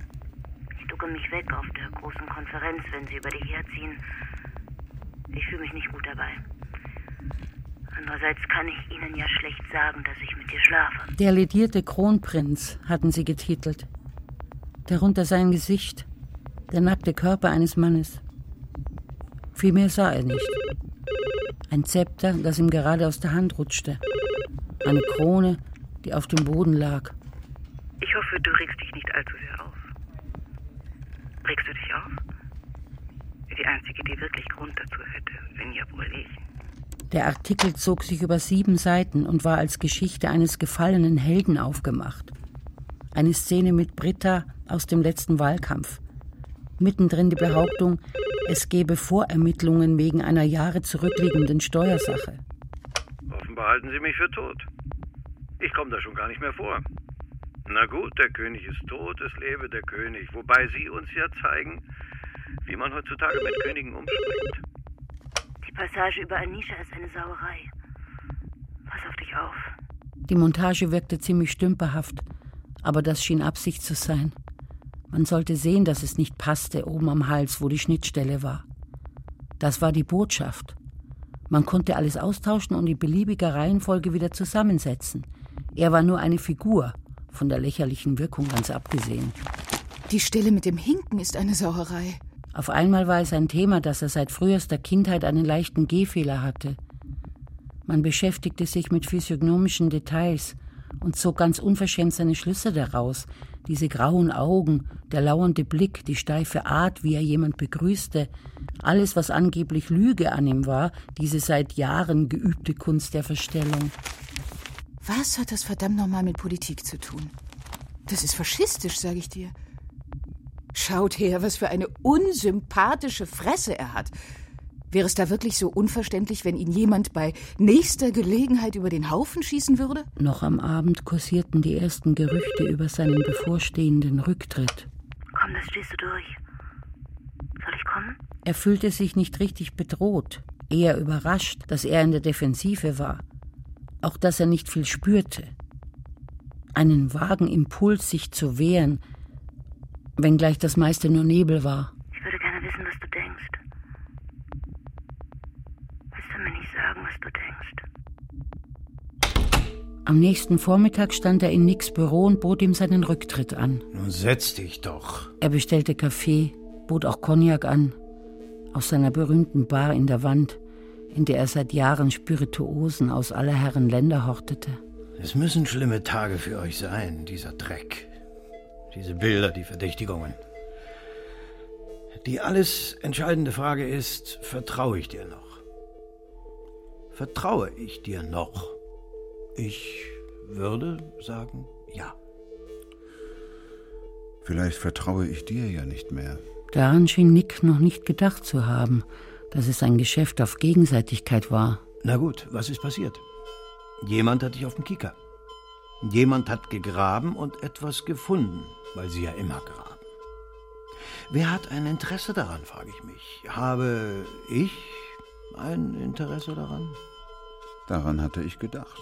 Speaker 16: Ich ducke mich weg auf der großen Konferenz, wenn Sie über dich herziehen. Ich fühle mich nicht gut dabei. Andererseits kann ich Ihnen ja schlecht sagen, dass ich mit dir schlafe.
Speaker 8: Der ledierte Kronprinz hatten sie getitelt. Darunter sein Gesicht, der nackte Körper eines Mannes. Viel mehr sah er nicht. Ein Zepter, das ihm gerade aus der Hand rutschte. Eine Krone, die auf dem Boden lag.
Speaker 16: Ich hoffe, du regst dich nicht allzu sehr auf. Regst du dich auf? Die Einzige, die wirklich Grund dazu hätte, wenn ja wohl ich.
Speaker 8: Der Artikel zog sich über sieben Seiten und war als Geschichte eines gefallenen Helden aufgemacht. Eine Szene mit Britta aus dem letzten Wahlkampf. Mittendrin die Behauptung, es gebe Vorermittlungen wegen einer Jahre zurückliegenden Steuersache.
Speaker 5: Offenbar halten Sie mich für tot. Ich komme da schon gar nicht mehr vor. Na gut, der König ist tot, es lebe der König. Wobei Sie uns ja zeigen, wie man heutzutage mit Königen umspringt.
Speaker 16: Die Passage über Anisha ist eine Sauerei. Pass auf dich auf.
Speaker 8: Die Montage wirkte ziemlich stümperhaft, aber das schien Absicht zu sein. Man sollte sehen, dass es nicht passte, oben am Hals, wo die Schnittstelle war. Das war die Botschaft. Man konnte alles austauschen und in beliebiger Reihenfolge wieder zusammensetzen. Er war nur eine Figur, von der lächerlichen Wirkung ganz abgesehen.
Speaker 11: Die Stelle mit dem Hinken ist eine Sauerei.
Speaker 8: Auf einmal war es ein Thema, dass er seit frühester Kindheit einen leichten Gehfehler hatte. Man beschäftigte sich mit physiognomischen Details und zog ganz unverschämt seine Schlüsse daraus. Diese grauen Augen, der lauernde Blick, die steife Art, wie er jemand begrüßte, alles, was angeblich Lüge an ihm war, diese seit Jahren geübte Kunst der Verstellung.
Speaker 11: Was hat das verdammt nochmal mit Politik zu tun? Das ist faschistisch, sage ich dir. Schaut her, was für eine unsympathische Fresse er hat. Wäre es da wirklich so unverständlich, wenn ihn jemand bei nächster Gelegenheit über den Haufen schießen würde?
Speaker 8: Noch am Abend kursierten die ersten Gerüchte über seinen bevorstehenden Rücktritt.
Speaker 16: Komm, das stehst du durch. Soll ich kommen?
Speaker 8: Er fühlte sich nicht richtig bedroht, eher überrascht, dass er in der Defensive war. Auch, dass er nicht viel spürte. Einen vagen Impuls, sich zu wehren, wenngleich das meiste nur Nebel war.
Speaker 16: Ich würde gerne wissen, was du denkst. Willst du mir nicht sagen, was du denkst?
Speaker 8: Am nächsten Vormittag stand er in Nicks Büro und bot ihm seinen Rücktritt an.
Speaker 7: Nun setz dich doch.
Speaker 8: Er bestellte Kaffee, bot auch Cognac an. Aus seiner berühmten Bar in der Wand, in der er seit Jahren Spirituosen aus aller Herren Länder hortete.
Speaker 7: Es müssen schlimme Tage für euch sein, dieser Dreck. Diese Bilder, die Verdächtigungen. Die alles entscheidende Frage ist, vertraue ich dir noch? Vertraue ich dir noch? Ich würde sagen, ja.
Speaker 17: Vielleicht vertraue ich dir ja nicht mehr.
Speaker 8: Daran schien Nick noch nicht gedacht zu haben, dass es ein Geschäft auf Gegenseitigkeit war.
Speaker 7: Na gut, was ist passiert? Jemand hat dich auf dem Kieker. Jemand hat gegraben und etwas gefunden, weil sie ja immer graben. Wer hat ein Interesse daran, frage ich mich. Habe ich ein Interesse daran?
Speaker 17: Daran hatte ich gedacht.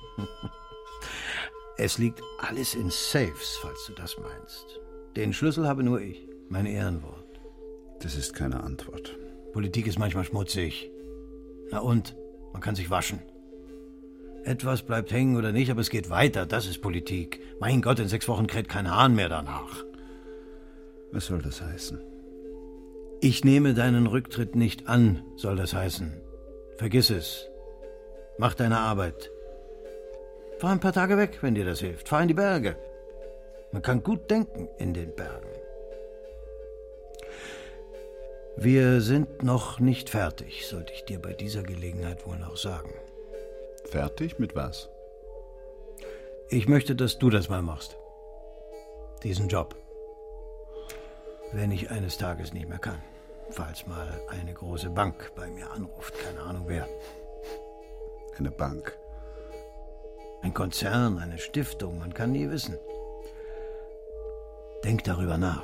Speaker 7: Es liegt alles in Safes, falls du das meinst. Den Schlüssel habe nur ich, mein Ehrenwort.
Speaker 17: Das ist keine Antwort.
Speaker 7: Politik ist manchmal schmutzig. Na und? Man kann sich waschen. Etwas bleibt hängen oder nicht, aber es geht weiter. Das ist Politik. Mein Gott, in sechs Wochen kräht kein Hahn mehr danach.
Speaker 17: Was soll das heißen?
Speaker 7: Ich nehme deinen Rücktritt nicht an, soll das heißen. Vergiss es. Mach deine Arbeit. Fahr ein paar Tage weg, wenn dir das hilft. Fahr in die Berge. Man kann gut denken in den Bergen. Wir sind noch nicht fertig, sollte ich dir bei dieser Gelegenheit wohl noch sagen.
Speaker 17: Fertig mit was?
Speaker 7: Ich möchte, dass du das mal machst. Diesen Job. Wenn ich eines Tages nicht mehr kann. Falls mal eine große Bank bei mir anruft. Keine Ahnung wer.
Speaker 17: Eine Bank.
Speaker 7: Ein Konzern, eine Stiftung, man kann nie wissen. Denk darüber nach.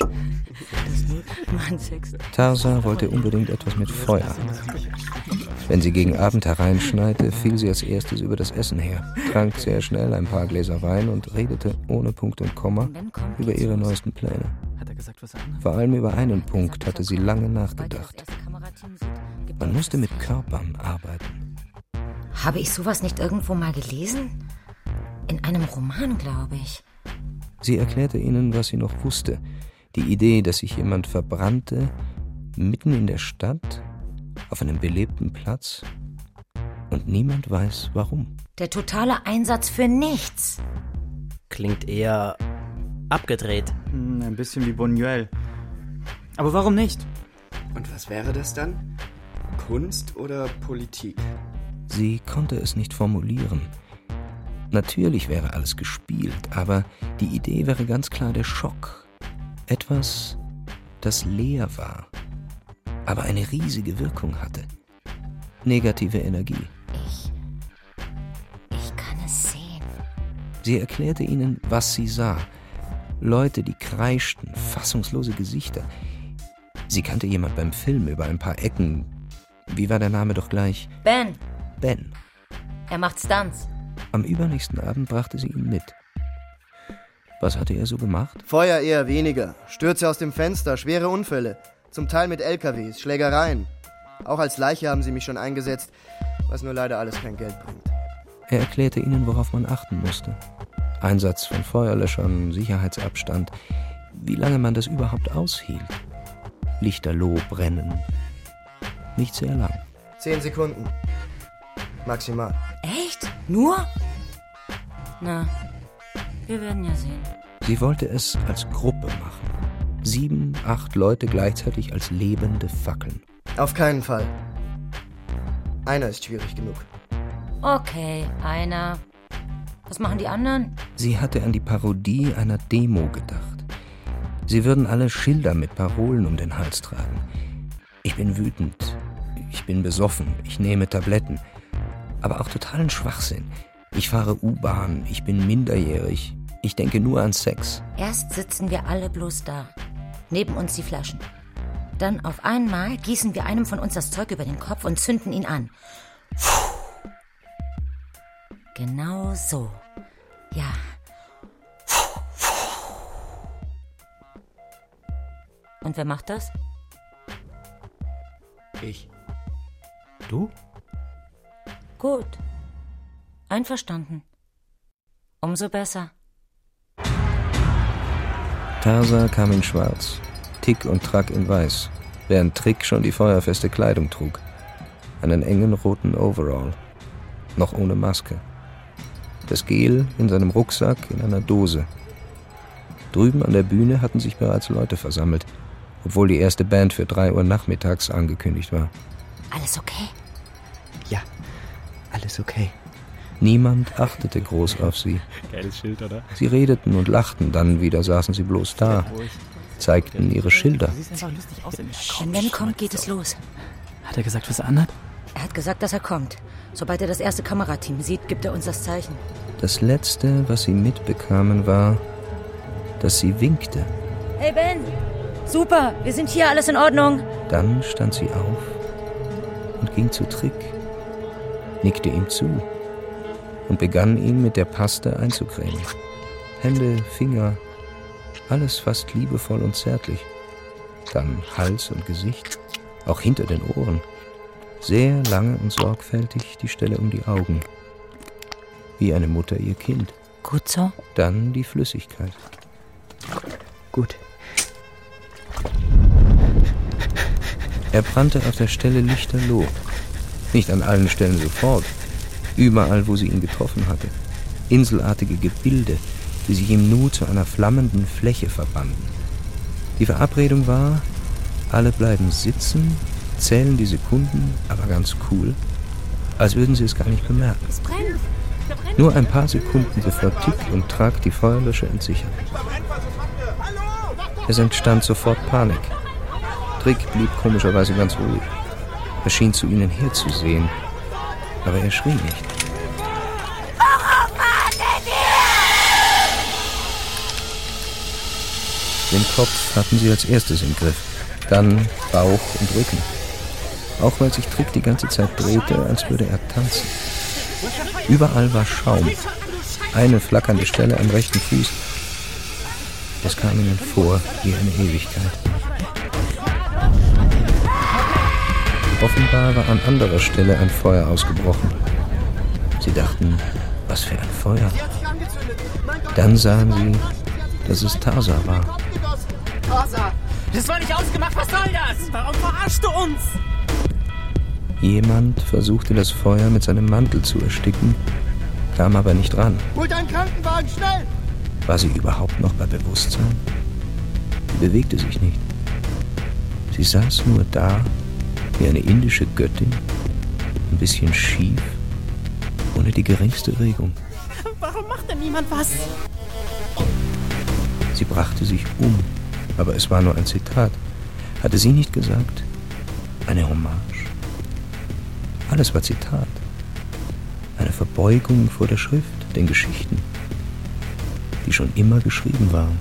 Speaker 10: Tarsa wollte unbedingt etwas mit Feuer. Wenn sie gegen Abend hereinschneite, fiel sie als erstes über das Essen her, trank sehr schnell ein paar Gläser Wein und redete ohne Punkt und Komma über ihre neuesten Pläne. Vor allem über einen Punkt hatte sie lange nachgedacht. Man musste mit Körpern arbeiten.
Speaker 19: Habe ich sowas nicht irgendwo mal gelesen? In einem Roman, glaube ich.
Speaker 10: Sie erklärte ihnen, was sie noch wusste. Die Idee, dass sich jemand verbrannte, mitten in der Stadt, auf einem belebten Platz, und niemand weiß, warum.
Speaker 19: Der totale Einsatz für nichts.
Speaker 20: Klingt eher abgedreht.
Speaker 21: Hm, ein bisschen wie Buñuel. Aber warum nicht?
Speaker 12: Und was wäre das dann? Kunst oder Politik?
Speaker 10: Sie konnte es nicht formulieren. Natürlich wäre alles gespielt, aber die Idee wäre ganz klar der Schock. Etwas, das leer war, aber eine riesige Wirkung hatte. Negative Energie.
Speaker 19: Ich... Ich kann es sehen.
Speaker 10: Sie erklärte ihnen, was sie sah. Leute, die kreischten, fassungslose Gesichter. Sie kannte jemand beim Film über ein paar Ecken. Wie war der Name doch gleich?
Speaker 19: Ben.
Speaker 10: Ben.
Speaker 19: Er macht Stunts.
Speaker 10: Am übernächsten Abend brachte sie ihn mit. Was hatte er so gemacht?
Speaker 23: Feuer eher weniger. Stürze aus dem Fenster, schwere Unfälle. Zum Teil mit L K Ws, Schlägereien. Auch als Leiche haben sie mich schon eingesetzt, was nur leider alles kein Geld bringt.
Speaker 10: Er erklärte ihnen, worauf man achten musste. Einsatz von Feuerlöschern, Sicherheitsabstand. Wie lange man das überhaupt aushielt. Lichterloh brennen. Nicht sehr lang.
Speaker 23: Zehn Sekunden. Maximal.
Speaker 19: Echt? Nur? Na, wir werden ja sehen.
Speaker 10: Sie wollte es als Gruppe machen. Sieben, acht Leute gleichzeitig als lebende Fackeln.
Speaker 23: Auf keinen Fall. Einer ist schwierig genug.
Speaker 19: Okay, einer. Was machen die anderen?
Speaker 10: Sie hatte an die Parodie einer Demo gedacht. Sie würden alle Schilder mit Parolen um den Hals tragen. Ich bin wütend. Ich bin besoffen. Ich nehme Tabletten. Aber auch totalen Schwachsinn. Ich fahre U-Bahn. Ich bin minderjährig. Ich denke nur an Sex.
Speaker 19: Erst sitzen wir alle bloß da. Neben uns die Flaschen. Dann auf einmal gießen wir einem von uns das Zeug über den Kopf und zünden ihn an. Puh. Genau so. Ja. Und wer macht das?
Speaker 12: Ich.
Speaker 7: Du?
Speaker 19: Gut. Einverstanden. Umso besser.
Speaker 10: Tarsa kam in schwarz, Tick und Track in weiß, während Trick schon die feuerfeste Kleidung trug. Einen engen roten Overall, noch ohne Maske. Das Gel in seinem Rucksack in einer Dose. Drüben an der Bühne hatten sich bereits Leute versammelt, obwohl die erste Band für drei Uhr nachmittags angekündigt war.
Speaker 19: Alles okay?
Speaker 18: Ja, alles okay.
Speaker 10: Niemand achtete groß auf sie.
Speaker 21: Geiles Schild, oder?
Speaker 10: Sie redeten und lachten, dann wieder saßen sie bloß da, zeigten ihre Schilder.
Speaker 19: Wenn Ben kommt, geht es los.
Speaker 21: Hat er gesagt, was er anhat?
Speaker 19: Er hat gesagt, dass er kommt. Sobald er das erste Kamerateam sieht, gibt er uns das Zeichen.
Speaker 10: Das Letzte, was sie mitbekamen, war, dass sie winkte.
Speaker 19: Hey Ben! Super, wir sind hier, alles in Ordnung.
Speaker 10: Dann stand sie auf und ging zu Trick, nickte ihm zu und begann ihn mit der Paste einzucremen. Hände, Finger, alles fast liebevoll und zärtlich. Dann Hals und Gesicht, auch hinter den Ohren. Sehr lange und sorgfältig die Stelle um die Augen. Wie eine Mutter ihr Kind.
Speaker 19: Gut so?
Speaker 10: Dann die Flüssigkeit.
Speaker 18: Gut.
Speaker 10: Er brannte auf der Stelle lichterloh. Nicht an allen Stellen sofort. Überall, wo sie ihn getroffen hatte. Inselartige Gebilde, die sich im Nu zu einer flammenden Fläche verbanden. Die Verabredung war, alle bleiben sitzen, zählen die Sekunden, aber ganz cool, als würden sie es gar nicht bemerken.
Speaker 19: Es brennt.
Speaker 10: Nur ein paar Sekunden, bevor Tick und Track die Feuerlöscher entsichern. Es entstand sofort Panik. Trick blieb komischerweise ganz ruhig. Er schien zu ihnen herzusehen, aber er schrie nicht. Den Kopf hatten sie als erstes im Griff, dann Bauch und Rücken. Auch weil sich Trick die ganze Zeit drehte, als würde er tanzen. Überall war Schaum. Eine flackernde Stelle am rechten Fuß. Es kam ihnen vor wie eine Ewigkeit. Offenbar war an anderer Stelle ein Feuer ausgebrochen. Sie dachten, was für ein Feuer. Dann sahen sie, dass es Tarsa war.
Speaker 9: Tarsa! Das war nicht ausgemacht, was soll das? Warum verarschst du uns?
Speaker 10: Jemand versuchte das Feuer mit seinem Mantel zu ersticken, kam aber nicht ran.
Speaker 9: Holt einen Krankenwagen, schnell!
Speaker 10: War sie überhaupt noch bei Bewusstsein? Sie bewegte sich nicht. Sie saß nur da, wie eine indische Göttin, ein bisschen schief, ohne die geringste Regung.
Speaker 9: Warum macht denn niemand was?
Speaker 10: Sie brachte sich um, aber es war nur ein Zitat. Hatte sie nicht gesagt, eine Hommage? Alles war Zitat. Eine Verbeugung vor der Schrift, den Geschichten, die schon immer geschrieben waren.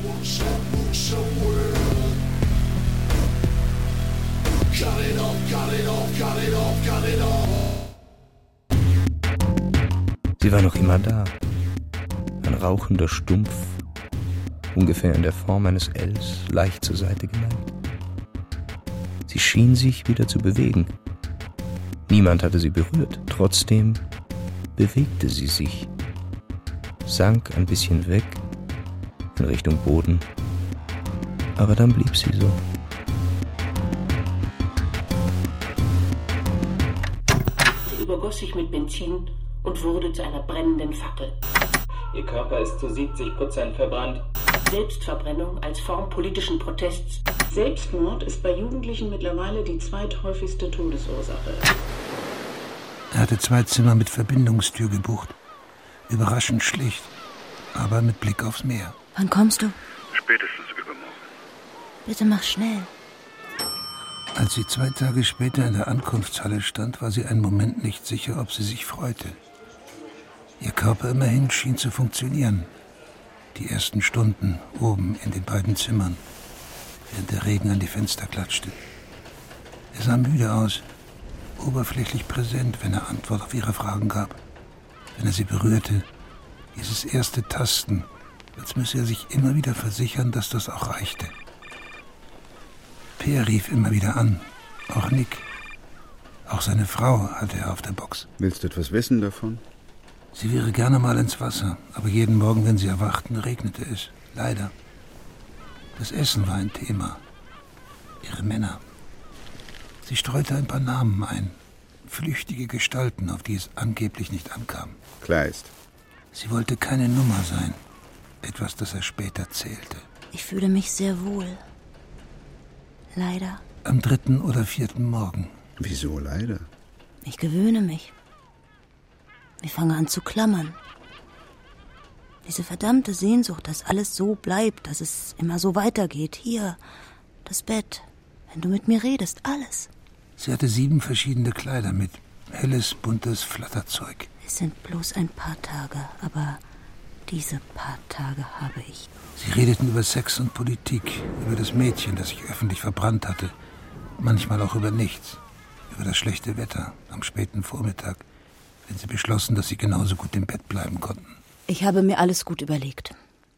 Speaker 10: Sie war noch immer da. Ein rauchender Stumpf, ungefähr in der Form eines Ls, leicht zur Seite geneigt. Sie schien sich wieder zu bewegen. Niemand hatte sie berührt. Trotzdem bewegte sie sich, sank ein bisschen weg in Richtung Boden, aber dann blieb sie so.
Speaker 13: Sie übergoss sich mit Benzin und wurde zu einer brennenden Fackel.
Speaker 6: Ihr Körper ist zu siebzig Prozent verbrannt.
Speaker 13: Selbstverbrennung als Form politischen Protests. Selbstmord ist bei Jugendlichen mittlerweile die zweithäufigste Todesursache.
Speaker 2: Er hatte zwei Zimmer mit Verbindungstür gebucht. Überraschend schlicht, aber mit Blick aufs Meer.
Speaker 4: Wann kommst du?
Speaker 3: Spätestens übermorgen.
Speaker 4: Bitte mach schnell.
Speaker 2: Als sie zwei Tage später in der Ankunftshalle stand, war sie einen Moment nicht sicher, ob sie sich freute. Ihr Körper immerhin schien zu funktionieren. Die ersten Stunden oben in den beiden Zimmern, während der Regen an die Fenster klatschte. Er sah müde aus, oberflächlich präsent, wenn er Antwort auf ihre Fragen gab. Wenn er sie berührte, dieses erste Tasten, als müsse er sich immer wieder versichern, dass das auch reichte. Peer rief immer wieder an, auch Nick. Auch seine Frau hatte er auf der Box.
Speaker 17: Willst du etwas wissen davon?
Speaker 2: Sie wäre gerne mal ins Wasser, aber jeden Morgen, wenn sie erwachten, regnete es. Leider. Das Essen war ein Thema. Ihre Männer. Sie streute ein paar Namen ein. Flüchtige Gestalten, auf die es angeblich nicht ankam.
Speaker 17: Kleist.
Speaker 2: Sie wollte keine Nummer sein. Etwas, das er später zählte.
Speaker 4: Ich fühle mich sehr wohl. Leider.
Speaker 2: Am dritten oder vierten Morgen.
Speaker 17: Wieso leider?
Speaker 4: Ich gewöhne mich. Ich fange an zu klammern. Diese verdammte Sehnsucht, dass alles so bleibt, dass es immer so weitergeht. Hier, das Bett, wenn du mit mir redest, alles.
Speaker 2: Sie hatte sieben verschiedene Kleider mit. Helles, buntes Flatterzeug.
Speaker 4: Es sind bloß ein paar Tage, aber diese paar Tage habe ich.
Speaker 2: Sie redeten über Sex und Politik, über das Mädchen, das sich öffentlich verbrannt hatte. Manchmal auch über nichts. Über das schlechte Wetter am späten Vormittag, wenn sie beschlossen, dass sie genauso gut im Bett bleiben konnten.
Speaker 4: Ich habe mir alles gut überlegt.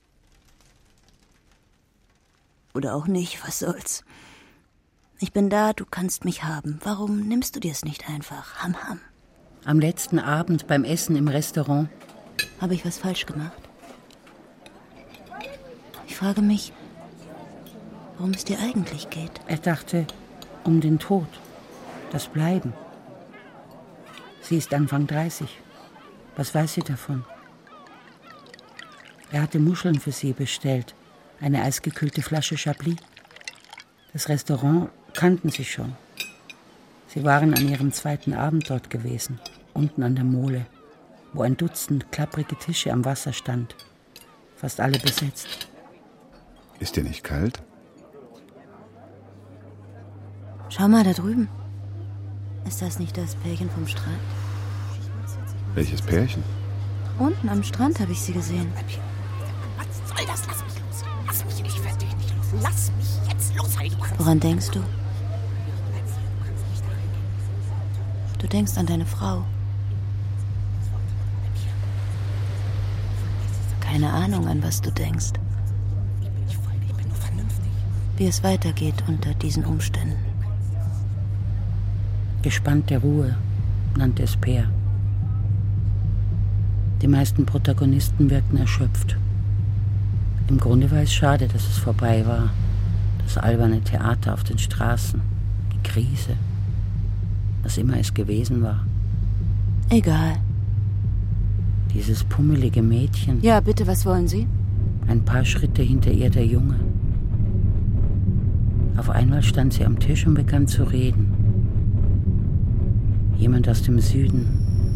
Speaker 4: Oder auch nicht, was soll's. Ich bin da, du kannst mich haben. Warum nimmst du dir es nicht einfach? Ham, ham.
Speaker 8: Am letzten Abend beim Essen im Restaurant.
Speaker 4: Habe ich was falsch gemacht? Ich frage mich, worum es dir eigentlich geht.
Speaker 8: Er dachte, um den Tod, das Bleiben. Sie ist Anfang dreißig. Was weiß sie davon? Er hatte Muscheln für sie bestellt, eine eisgekühlte Flasche Chablis. Das Restaurant kannten sie schon. Sie waren an ihrem zweiten Abend dort gewesen, unten an der Mole, wo ein Dutzend klapprige Tische am Wasser stand, fast alle besetzt.
Speaker 17: Ist dir nicht kalt?
Speaker 4: Schau mal da drüben. Ist das nicht das Pärchen vom Strand?
Speaker 17: Welches Pärchen?
Speaker 4: Unten am Strand habe ich sie gesehen.
Speaker 9: Was soll das? Lass mich los. Lass mich, ich werde dich nicht los. Lass mich jetzt los, Heidi.
Speaker 4: Woran denkst du? Du denkst an deine Frau. Keine Ahnung, an was du denkst. Wie es weitergeht unter diesen Umständen.
Speaker 8: Gespannte Ruhe nannte es Peer. Die meisten Protagonisten wirkten erschöpft. Im Grunde war es schade, dass es vorbei war. Das alberne Theater auf den Straßen, die Krise, was immer es gewesen war.
Speaker 4: Egal.
Speaker 8: Dieses pummelige Mädchen.
Speaker 4: Ja, bitte, was wollen Sie?
Speaker 8: Ein paar Schritte hinter ihr der Junge. Auf einmal stand sie am Tisch und begann zu reden. Jemand aus dem Süden,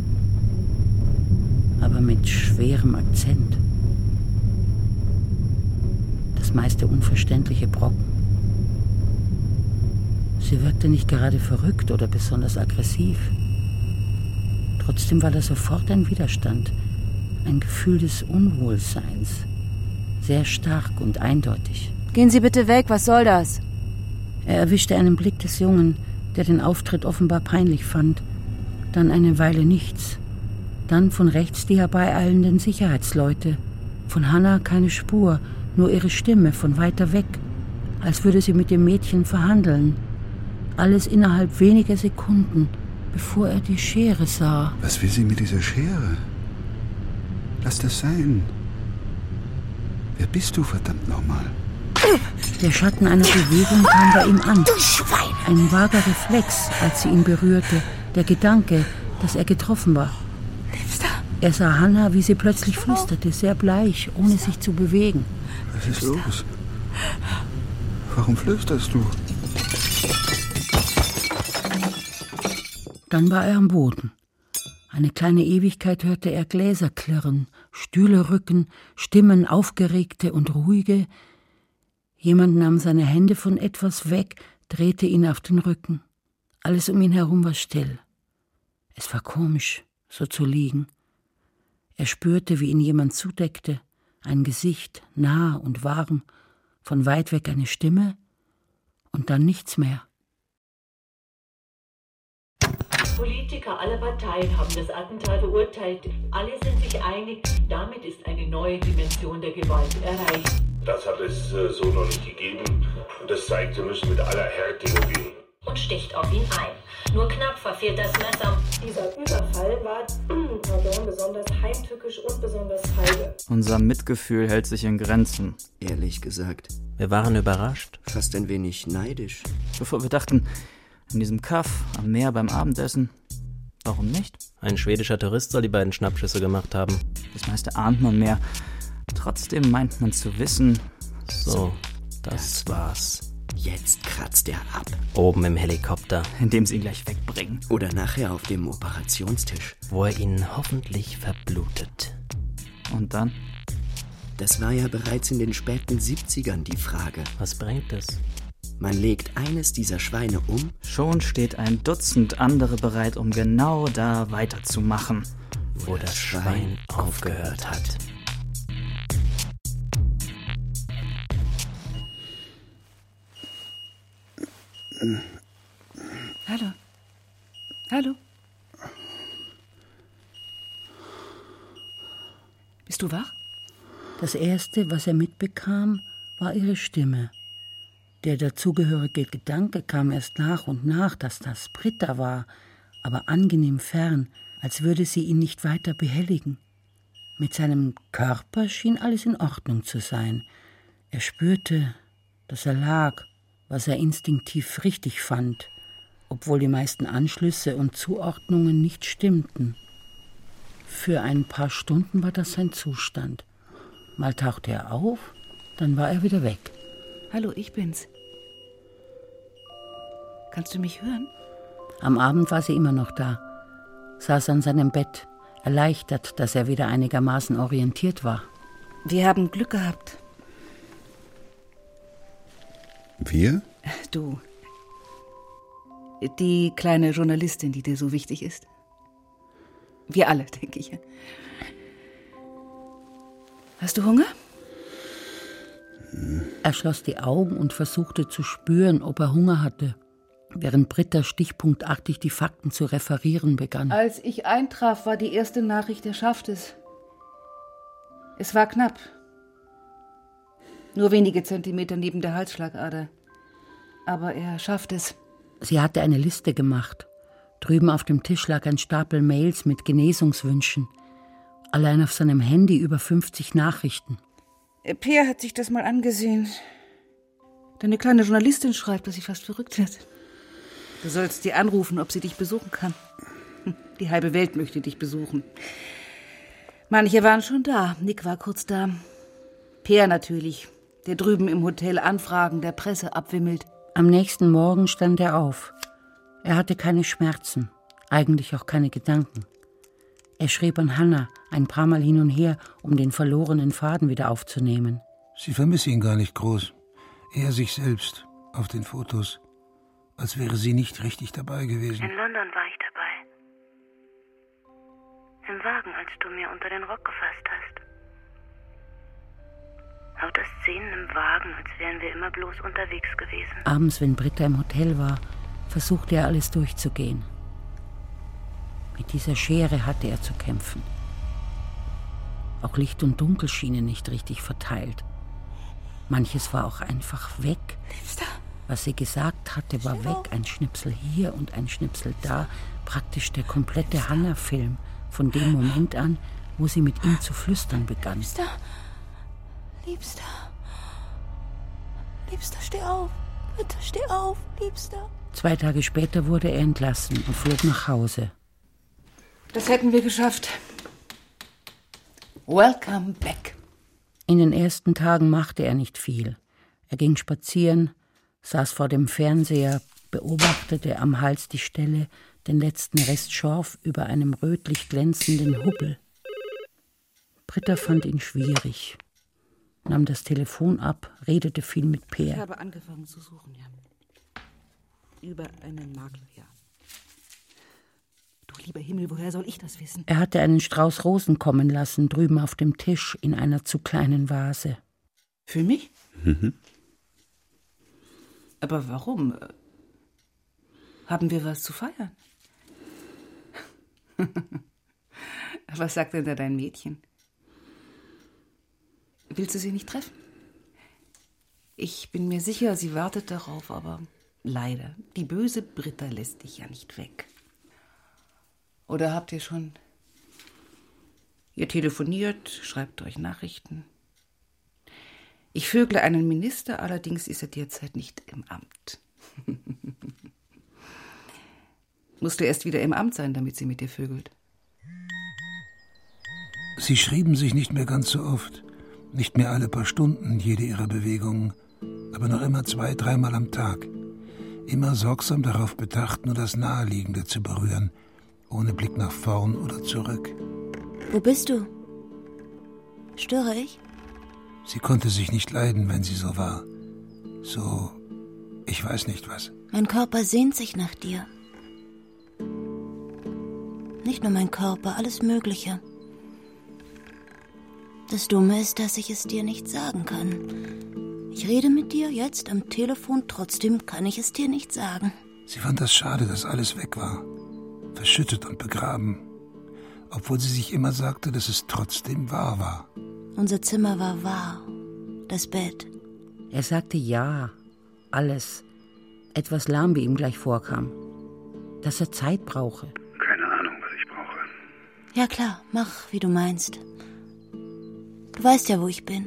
Speaker 8: aber mit schwerem Akzent. Das meiste unverständliche Brocken. Sie wirkte nicht gerade verrückt oder besonders aggressiv. Trotzdem war da sofort ein Widerstand, ein Gefühl des Unwohlseins. Sehr stark und eindeutig.
Speaker 4: Gehen Sie bitte weg, was soll das?
Speaker 8: Er erwischte einen Blick des Jungen, der den Auftritt offenbar peinlich fand. Dann eine Weile nichts. Dann von rechts die herbeieilenden Sicherheitsleute. Von Hannah keine Spur, nur ihre Stimme von weiter weg, als würde sie mit dem Mädchen verhandeln. Alles innerhalb weniger Sekunden, bevor er die Schere sah.
Speaker 17: Was will sie mit dieser Schere? Lass das sein. Wer bist du, verdammt nochmal?
Speaker 8: Der Schatten einer Bewegung kam bei ihm an. Ein vager Reflex, als sie ihn berührte. Der Gedanke, dass er getroffen war. Er sah Hannah, wie sie plötzlich flüsterte, sehr bleich, ohne sich zu bewegen.
Speaker 17: Was ist los? Warum flüsterst du?
Speaker 8: Dann war er am Boden. Eine kleine Ewigkeit hörte er Gläser klirren, Stühle rücken, Stimmen aufgeregte und ruhige. Jemand nahm seine Hände von etwas weg, drehte ihn auf den Rücken. Alles um ihn herum war still. Es war komisch, so zu liegen. Er spürte, wie ihn jemand zudeckte, ein Gesicht, nah und warm, von weit weg eine Stimme und dann nichts mehr.
Speaker 13: Politiker aller Parteien haben das Attentat verurteilt. Alle sind sich einig, damit ist eine neue Dimension der Gewalt erreicht.
Speaker 3: Das hat es äh, so noch nicht gegeben. Und das zeigt, wir müssen mit aller Härte umgehen.
Speaker 13: und sticht auf ihn ein. Nur knapp verfehlt das Messer. Dieser Überfall war pardon, besonders heimtückisch und besonders feige.
Speaker 21: Unser Mitgefühl hält sich in Grenzen.
Speaker 18: Ehrlich gesagt.
Speaker 20: Wir waren überrascht.
Speaker 18: Fast ein wenig neidisch.
Speaker 21: Bevor wir dachten, in diesem Kaff am Meer beim Abendessen, warum nicht?
Speaker 20: Ein schwedischer Tourist soll die beiden Schnappschüsse gemacht haben.
Speaker 21: Das meiste ahnt man mehr. Trotzdem meint man zu wissen...
Speaker 20: So, das war's.
Speaker 18: Jetzt kratzt er ab.
Speaker 20: Oben im Helikopter.
Speaker 21: Indem sie ihn gleich wegbringen.
Speaker 18: Oder nachher auf dem Operationstisch.
Speaker 20: Wo er ihn hoffentlich verblutet.
Speaker 21: Und dann?
Speaker 18: Das war ja bereits in den späten siebzigern die Frage.
Speaker 20: Was bringt es?
Speaker 18: Man legt eines dieser Schweine um.
Speaker 21: Schon steht ein Dutzend andere bereit, um genau da weiterzumachen.
Speaker 20: Wo, wo das Schwein aufgehört hat.
Speaker 11: Hallo. Hallo. Bist du wach?
Speaker 8: Das Erste, was er mitbekam, war ihre Stimme. Der dazugehörige Gedanke kam erst nach und nach, dass das Britta war, aber angenehm fern, als würde sie ihn nicht weiter behelligen. Mit seinem Körper schien alles in Ordnung zu sein. Er spürte, dass er lag, was er instinktiv richtig fand, obwohl die meisten Anschlüsse und Zuordnungen nicht stimmten. Für ein paar Stunden war das sein Zustand. Mal tauchte er auf, dann war er wieder weg.
Speaker 11: Hallo, ich bin's. Kannst du mich hören?
Speaker 8: Am Abend war sie immer noch da, saß an seinem Bett, erleichtert, dass er wieder einigermaßen orientiert war.
Speaker 11: Wir haben Glück gehabt.
Speaker 17: Wir?
Speaker 11: Du. Die kleine Journalistin, die dir so wichtig ist. Wir alle, denke ich. Hast du Hunger?
Speaker 8: Er schloss die Augen und versuchte zu spüren, ob er Hunger hatte, während Britta stichpunktartig die Fakten zu referieren begann.
Speaker 11: Als ich eintraf, war die erste Nachricht, er schafft es. Es war knapp. Nur wenige Zentimeter neben der Halsschlagader. Aber er schafft es.
Speaker 8: Sie hatte eine Liste gemacht. Drüben auf dem Tisch lag ein Stapel Mails mit Genesungswünschen. Allein auf seinem Handy über fünfzig Nachrichten.
Speaker 11: Peer hat sich das mal angesehen. Deine kleine Journalistin schreibt, dass sie fast verrückt wird. Du sollst sie anrufen, ob sie dich besuchen kann. Die halbe Welt möchte dich besuchen. Manche waren schon da. Nick war kurz da. Peer natürlich, der drüben im Hotel Anfragen der Presse abwimmelt.
Speaker 8: Am nächsten Morgen stand er auf. Er hatte keine Schmerzen, eigentlich auch keine Gedanken. Er schrieb an Hannah ein paar Mal hin und her, um den verlorenen Faden wieder aufzunehmen.
Speaker 2: Sie vermisse ihn gar nicht groß. Eher sich selbst auf den Fotos. Als wäre sie nicht richtig dabei gewesen.
Speaker 16: In London war ich dabei. Im Wagen, als du mir unter den Rock gefasst hast. Lauter Szenen im Wagen, als wären wir immer bloß unterwegs gewesen.
Speaker 8: Abends, wenn Britta im Hotel war, versuchte er alles durchzugehen. Mit dieser Schere hatte er zu kämpfen. Auch Licht und Dunkel schienen nicht richtig verteilt. Manches war auch einfach weg.
Speaker 11: Liebster.
Speaker 8: Was sie gesagt hatte, war weg. Ein Schnipsel hier und ein Schnipsel da. Praktisch der komplette Hannah-Film. Von dem Moment an, wo sie mit ihm zu flüstern begann.
Speaker 4: Liebster. Liebster. Liebster, steh auf. Bitte steh auf, Liebster.
Speaker 8: Zwei Tage später wurde er entlassen und flog nach Hause.
Speaker 11: Das hätten wir geschafft. Welcome back.
Speaker 8: In den ersten Tagen machte er nicht viel. Er ging spazieren, saß vor dem Fernseher, beobachtete am Hals die Stelle, den letzten Rest Schorf über einem rötlich glänzenden Hubbel. Britta fand ihn schwierig, nahm das Telefon ab, redete viel mit Peer.
Speaker 11: Ich habe angefangen zu suchen, ja. Über einen Makler, ja. Du lieber Himmel, woher soll ich das wissen?
Speaker 8: Er hatte einen Strauß Rosen kommen lassen, drüben auf dem Tisch, in einer zu kleinen Vase.
Speaker 11: Für mich?
Speaker 17: Mhm.
Speaker 11: Aber warum? Haben wir was zu feiern? Was sagt denn da dein Mädchen? Willst du sie nicht treffen? Ich bin mir sicher, sie wartet darauf, aber Leider. Die böse Britta lässt dich ja nicht weg. Oder habt ihr schon... Ihr telefoniert, schreibt euch Nachrichten. Ich vögle einen Minister, allerdings ist er derzeit nicht im Amt. Musst du erst wieder im Amt sein, damit sie mit dir vögelt?
Speaker 2: Sie schrieben sich nicht mehr ganz so oft, nicht mehr alle paar Stunden jede ihrer Bewegungen, aber noch immer zwei, dreimal am Tag. Immer sorgsam darauf bedacht, nur das Naheliegende zu berühren, ohne Blick nach vorn oder zurück.
Speaker 4: Wo bist du? Störe ich?
Speaker 2: Sie konnte sich nicht leiden, wenn sie so war. So, ich weiß nicht was.
Speaker 4: Mein Körper sehnt sich nach dir. Nicht nur mein Körper, alles Mögliche. Das Dumme ist, dass ich es dir nicht sagen kann. Ich rede mit dir jetzt am Telefon, trotzdem kann ich es dir nicht sagen.
Speaker 2: Sie fand das schade, dass alles weg war. Verschüttet und begraben. Obwohl sie sich immer sagte, dass es trotzdem wahr war.
Speaker 4: Unser Zimmer war wahr. Das Bett.
Speaker 8: Er sagte ja, alles. Etwas lahm, wie ihm gleich vorkam. Dass er Zeit brauche.
Speaker 3: Keine Ahnung, was ich brauche.
Speaker 4: Ja klar, mach, wie du meinst. Du weißt ja, wo ich bin.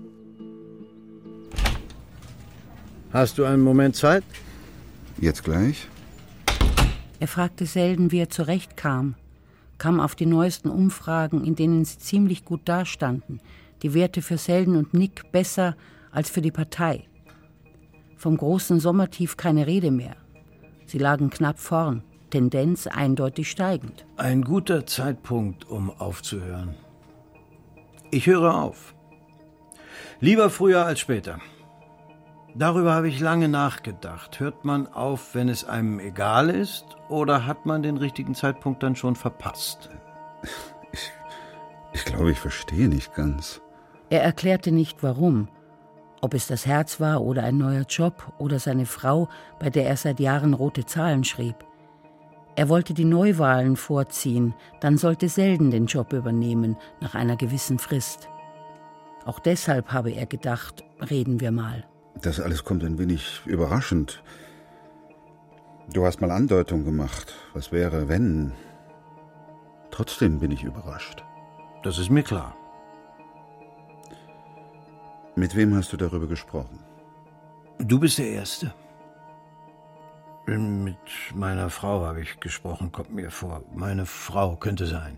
Speaker 7: Hast du einen Moment Zeit?
Speaker 17: Jetzt gleich?
Speaker 8: Er fragte selten, wie er zurechtkam. Kam auf die neuesten Umfragen, in denen sie ziemlich gut dastanden. Die Werte für Selden und Nick besser als für die Partei. Vom großen Sommertief keine Rede mehr. Sie lagen knapp vorn, Tendenz eindeutig steigend.
Speaker 7: Ein guter Zeitpunkt, um aufzuhören. Ich höre auf. Lieber früher als später. Darüber habe ich lange nachgedacht. Hört man auf, wenn es einem egal ist, oder hat man den richtigen Zeitpunkt dann schon verpasst?
Speaker 17: Ich, ich glaube, ich verstehe nicht ganz.
Speaker 8: Er erklärte nicht, warum. Ob es das Herz war oder ein neuer Job oder seine Frau, bei der er seit Jahren rote Zahlen schrieb. Er wollte die Neuwahlen vorziehen, dann sollte Selden den Job übernehmen, nach einer gewissen Frist. Auch deshalb habe er gedacht, reden wir mal.
Speaker 17: Das alles kommt ein wenig überraschend. Du hast mal Andeutung gemacht. Was wäre, wenn? Trotzdem bin ich überrascht.
Speaker 7: Das ist mir klar.
Speaker 17: Mit wem hast du darüber gesprochen?
Speaker 7: Du bist der Erste. Mit meiner Frau habe ich gesprochen, kommt mir vor. Meine Frau könnte sein.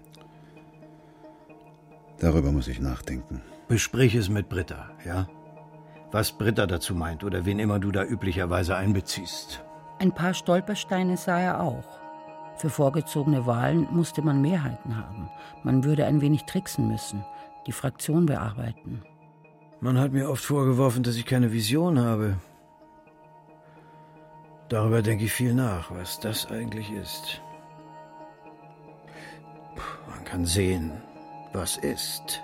Speaker 17: Darüber muss ich nachdenken.
Speaker 7: Besprich es mit Britta, ja? Was Britta dazu meint oder wen immer du da üblicherweise einbeziehst.
Speaker 8: Ein paar Stolpersteine sah er auch. Für vorgezogene Wahlen musste man Mehrheiten haben. Man würde ein wenig tricksen müssen, die Fraktion bearbeiten.
Speaker 7: Man hat mir oft vorgeworfen, dass ich keine Vision habe. Darüber denke ich viel nach, was das eigentlich ist. Man kann sehen, was ist.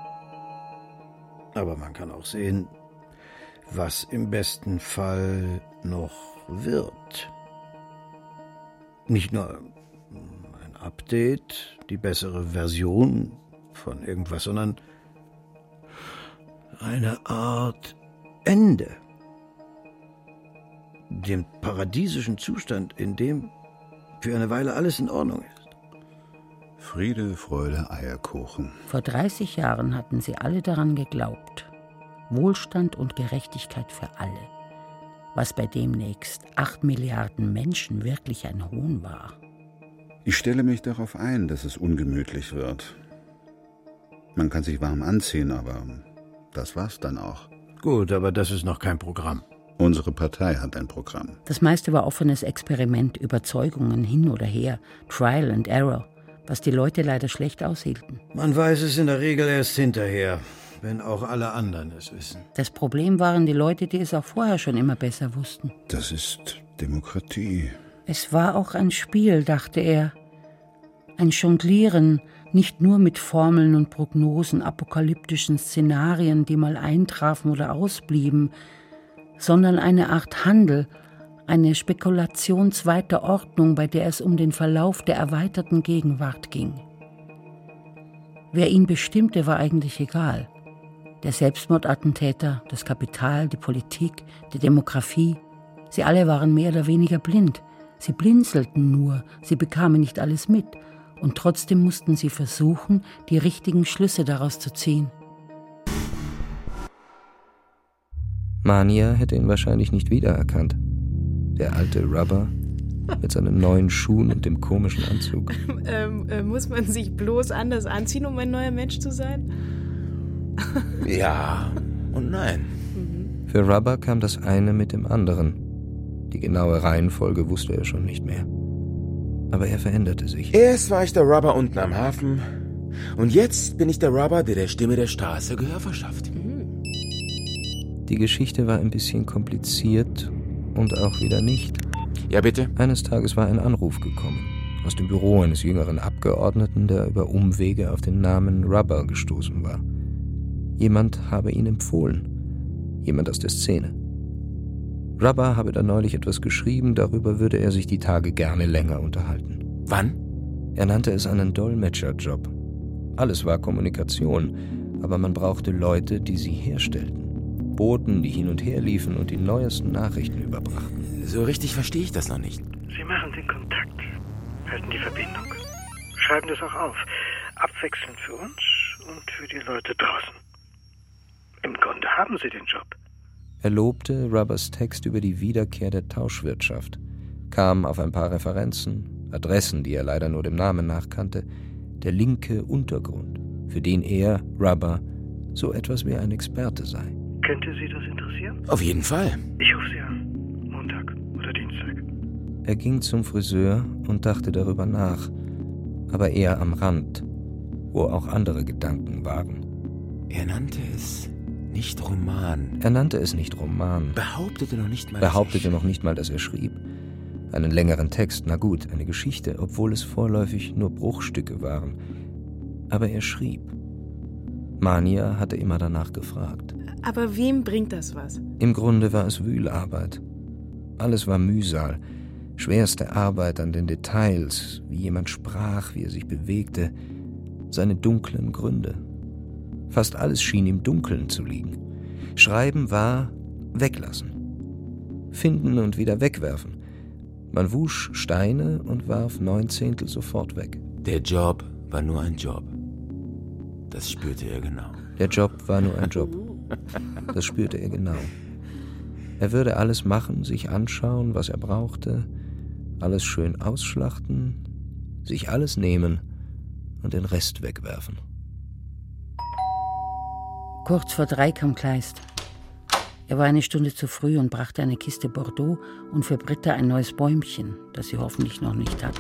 Speaker 7: Aber man kann auch sehen, was im besten Fall noch wird. Nicht nur ein Update, die bessere Version von irgendwas, sondern eine Art Ende. Den paradiesischen Zustand, in dem für eine Weile alles in Ordnung ist.
Speaker 17: Friede, Freude, Eierkuchen.
Speaker 8: Vor dreißig Jahren hatten sie alle daran geglaubt. Wohlstand und Gerechtigkeit für alle. Was bei demnächst acht Milliarden Menschen wirklich ein Hohn war.
Speaker 17: Ich stelle mich darauf ein, dass es ungemütlich wird. Man kann sich warm anziehen, aber das war's dann auch.
Speaker 7: Gut, aber das ist noch kein Programm.
Speaker 17: Unsere Partei hat ein Programm.
Speaker 8: Das meiste war offenes Experiment, Überzeugungen hin oder her, Trial and Error, was die Leute leider schlecht aushielten.
Speaker 7: Man weiß es in der Regel erst hinterher, wenn auch alle anderen es wissen.
Speaker 8: Das Problem waren die Leute, die es auch vorher schon immer besser wussten.
Speaker 17: Das ist Demokratie.
Speaker 8: Es war auch ein Spiel, dachte er. Ein Jonglieren, nicht nur mit Formeln und Prognosen, apokalyptischen Szenarien, die mal eintrafen oder ausblieben, sondern eine Art Handel, eine Spekulation zweiter Ordnung, bei der es um den Verlauf der erweiterten Gegenwart ging. Wer ihn bestimmte, war eigentlich egal. Der Selbstmordattentäter, das Kapital, die Politik, die Demografie, Sie alle waren mehr oder weniger blind. Sie blinzelten nur, sie bekamen nicht alles mit. Und trotzdem mussten sie versuchen, die richtigen Schlüsse daraus zu ziehen.
Speaker 10: Mania hätte ihn wahrscheinlich nicht wiedererkannt. Der alte Rubber mit seinen neuen Schuhen und dem komischen Anzug.
Speaker 1: ähm, äh, muss man sich bloß anders anziehen, um ein neuer Mensch zu sein?
Speaker 14: Ja und nein.
Speaker 10: Für Rubber kam das eine mit dem anderen. Die genaue Reihenfolge wusste er schon nicht mehr. Aber er veränderte sich.
Speaker 14: Erst war ich der Rubber unten am Hafen und jetzt bin ich der Rubber, der der Stimme der Straße Gehör verschafft.
Speaker 10: Die Geschichte war ein bisschen kompliziert und auch wieder nicht.
Speaker 14: Ja, bitte?
Speaker 10: Eines Tages war ein Anruf gekommen. Aus dem Büro eines jüngeren Abgeordneten, der über Umwege auf den Namen Rubber gestoßen war. Jemand habe ihn empfohlen. Jemand aus der Szene. Rubber habe da neulich etwas geschrieben, darüber würde er sich die Tage gerne länger unterhalten.
Speaker 14: Wann?
Speaker 10: Er nannte es einen Dolmetscherjob. Alles war Kommunikation, aber man brauchte Leute, die sie herstellten. Boten, die hin und her liefen und die neuesten Nachrichten überbrachten.
Speaker 14: So richtig verstehe ich das noch nicht.
Speaker 5: Sie machen den Kontakt, halten die Verbindung, schreiben das auch auf, abwechselnd für uns und für die Leute draußen. Im Grunde haben Sie den Job.
Speaker 10: Er lobte Rubbers Text über die Wiederkehr der Tauschwirtschaft, kam auf ein paar Referenzen, Adressen, die er leider nur dem Namen nach kannte, der linke Untergrund, für den er, Rubber, so etwas wie ein Experte sei.
Speaker 5: Könnte Sie das interessieren?
Speaker 14: Auf jeden Fall.
Speaker 5: Ich rufe Sie an. Montag oder Dienstag.
Speaker 10: Er ging zum Friseur und dachte darüber nach, aber eher am Rand, wo auch andere Gedanken waren.
Speaker 14: Er nannte es nicht Roman.
Speaker 10: Er nannte es nicht Roman.
Speaker 14: Behauptete noch nicht mal,
Speaker 10: Behauptete noch nicht mal, dass er schrieb. Einen längeren Text, na gut, eine Geschichte, obwohl es vorläufig nur Bruchstücke waren. Aber er schrieb. Mania hatte immer danach gefragt.
Speaker 1: Aber wem bringt das was?
Speaker 10: Im Grunde war es Wühlarbeit. Alles war Mühsal, schwerste Arbeit an den Details, wie jemand sprach, wie er sich bewegte, seine dunklen Gründe. Fast alles schien im Dunkeln zu liegen. Schreiben war weglassen. Finden und wieder wegwerfen. Man wusch Steine und warf neun Zehntel sofort weg.
Speaker 14: Der Job war nur ein Job. Das spürte er genau.
Speaker 10: Der Job war nur ein Job. Das spürte er genau. Er würde alles machen, sich anschauen, was er brauchte, alles schön ausschlachten, sich alles nehmen und den Rest wegwerfen.
Speaker 8: Kurz vor drei kam Kleist. Er war eine Stunde zu früh und brachte eine Kiste Bordeaux und für Britta ein neues Bäumchen, das sie hoffentlich noch nicht hatte.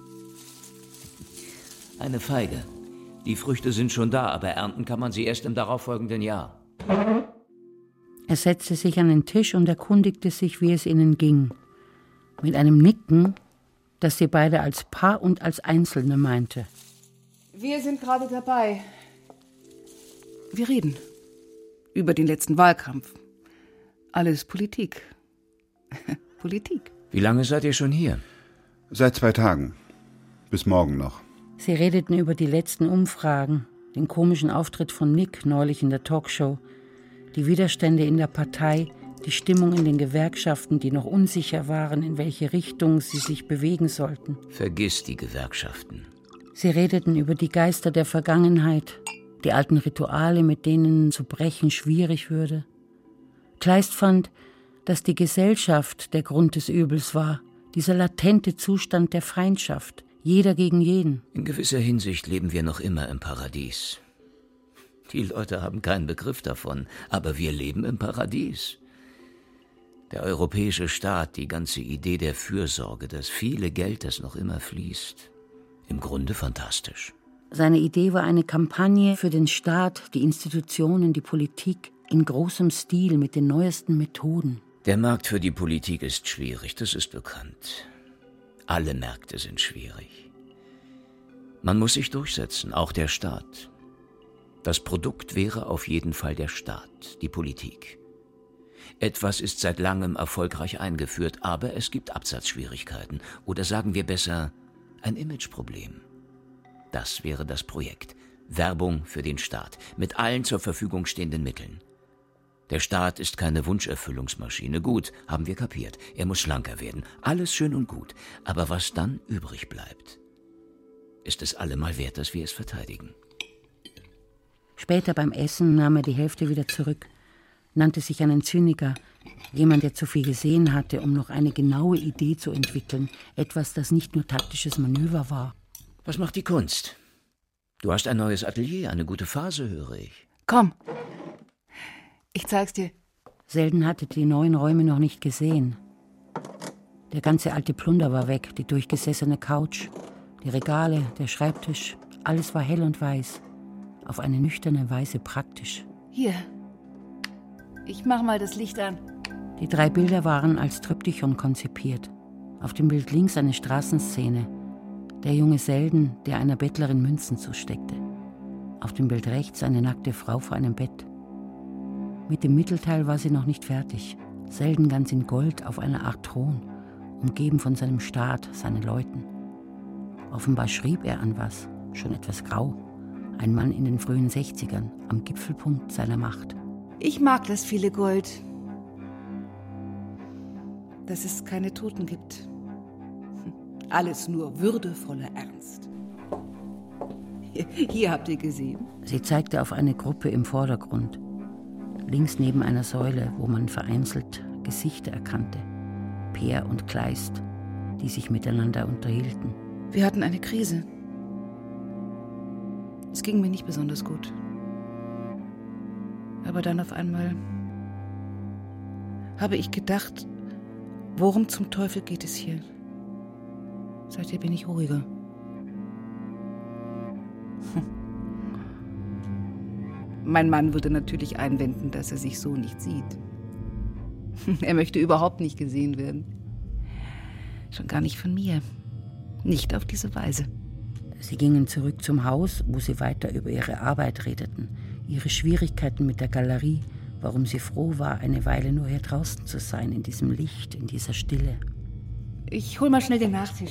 Speaker 15: Eine Feige. Die Früchte sind schon da, aber ernten kann man sie erst im darauffolgenden Jahr.
Speaker 8: Er setzte sich an den Tisch und erkundigte sich, wie es ihnen ging. Mit einem Nicken, das sie beide als Paar und als Einzelne meinte.
Speaker 11: Wir sind gerade dabei. Wir reden über den letzten Wahlkampf. Alles Politik. Politik.
Speaker 15: Wie lange seid ihr schon hier?
Speaker 17: Seit zwei Tagen. Bis morgen noch.
Speaker 8: Sie redeten über die letzten Umfragen, den komischen Auftritt von Nick neulich in der Talkshow, die Widerstände in der Partei, die Stimmung in den Gewerkschaften, die noch unsicher waren, in welche Richtung sie sich bewegen sollten.
Speaker 15: Vergiss die Gewerkschaften.
Speaker 8: Sie redeten über die Geister der Vergangenheit, die alten Rituale, mit denen zu brechen schwierig würde. Kleist fand, dass die Gesellschaft der Grund des Übels war, dieser latente Zustand der Feindschaft, jeder gegen jeden.
Speaker 15: In gewisser Hinsicht leben wir noch immer im Paradies. Die Leute haben keinen Begriff davon, aber wir leben im Paradies. Der europäische Staat, die ganze Idee der Fürsorge, das viele Geld, das noch immer fließt. Im Grunde fantastisch.
Speaker 8: Seine Idee war eine Kampagne für den Staat, die Institutionen, die Politik in großem Stil mit den neuesten Methoden.
Speaker 15: Der Markt für die Politik ist schwierig, das ist bekannt. Alle Märkte sind schwierig. Man muss sich durchsetzen, auch der Staat. Das Produkt wäre auf jeden Fall der Staat, die Politik. Etwas ist seit langem erfolgreich eingeführt, aber es gibt Absatzschwierigkeiten. Oder sagen wir besser, ein Imageproblem. Das wäre das Projekt. Werbung für den Staat, mit allen zur Verfügung stehenden Mitteln. Der Staat ist keine Wunscherfüllungsmaschine. Gut, haben wir kapiert. Er muss schlanker werden. Alles schön und gut. Aber was dann übrig bleibt, ist es allemal wert, dass wir es verteidigen.
Speaker 8: Später beim Essen nahm er die Hälfte wieder zurück, nannte sich einen Zyniker, jemand, der zu viel gesehen hatte, um noch eine genaue Idee zu entwickeln, etwas, das nicht nur taktisches Manöver war.
Speaker 15: Was macht die Kunst? Du hast ein neues Atelier, eine gute Phase, höre ich.
Speaker 11: Komm, ich zeig's dir.
Speaker 8: Selden hatte die neuen Räume noch nicht gesehen. Der ganze alte Plunder war weg, die durchgesessene Couch, die Regale, der Schreibtisch, alles war hell und weiß, auf eine nüchterne Weise praktisch.
Speaker 11: Hier, ich mach mal das Licht an.
Speaker 8: Die drei Bilder waren als Triptychon konzipiert. Auf dem Bild links eine Straßenszene. Der junge Selden, der einer Bettlerin Münzen zusteckte. Auf dem Bild rechts eine nackte Frau vor einem Bett. Mit dem Mittelteil war sie noch nicht fertig. Selden ganz in Gold auf einer Art Thron, umgeben von seinem Staat, seinen Leuten. Offenbar schrieb er an was, schon etwas grau. Ein Mann in den frühen Sechzigern, am Gipfelpunkt seiner Macht.
Speaker 11: Ich mag das viele Gold. Dass es keine Toten gibt. Alles nur würdevoller Ernst. Hier, hier habt ihr gesehen.
Speaker 8: Sie zeigte auf eine Gruppe im Vordergrund. Links neben einer Säule, wo man vereinzelt Gesichter erkannte. Peer und Kleist, die sich miteinander unterhielten.
Speaker 11: Wir hatten eine Krise. Es ging mir nicht besonders gut. Aber dann auf einmal habe ich gedacht, worum zum Teufel geht es hier? Seither bin ich ruhiger. Hm. Mein Mann würde natürlich einwenden, dass er sich so nicht sieht. Er möchte überhaupt nicht gesehen werden. Schon gar nicht von mir. Nicht auf diese Weise.
Speaker 8: Sie gingen zurück zum Haus, wo sie weiter über ihre Arbeit redeten, ihre Schwierigkeiten mit der Galerie, warum sie froh war, eine Weile nur hier draußen zu sein, in diesem Licht, in dieser Stille.
Speaker 11: Ich hol mal schnell den Nachtisch.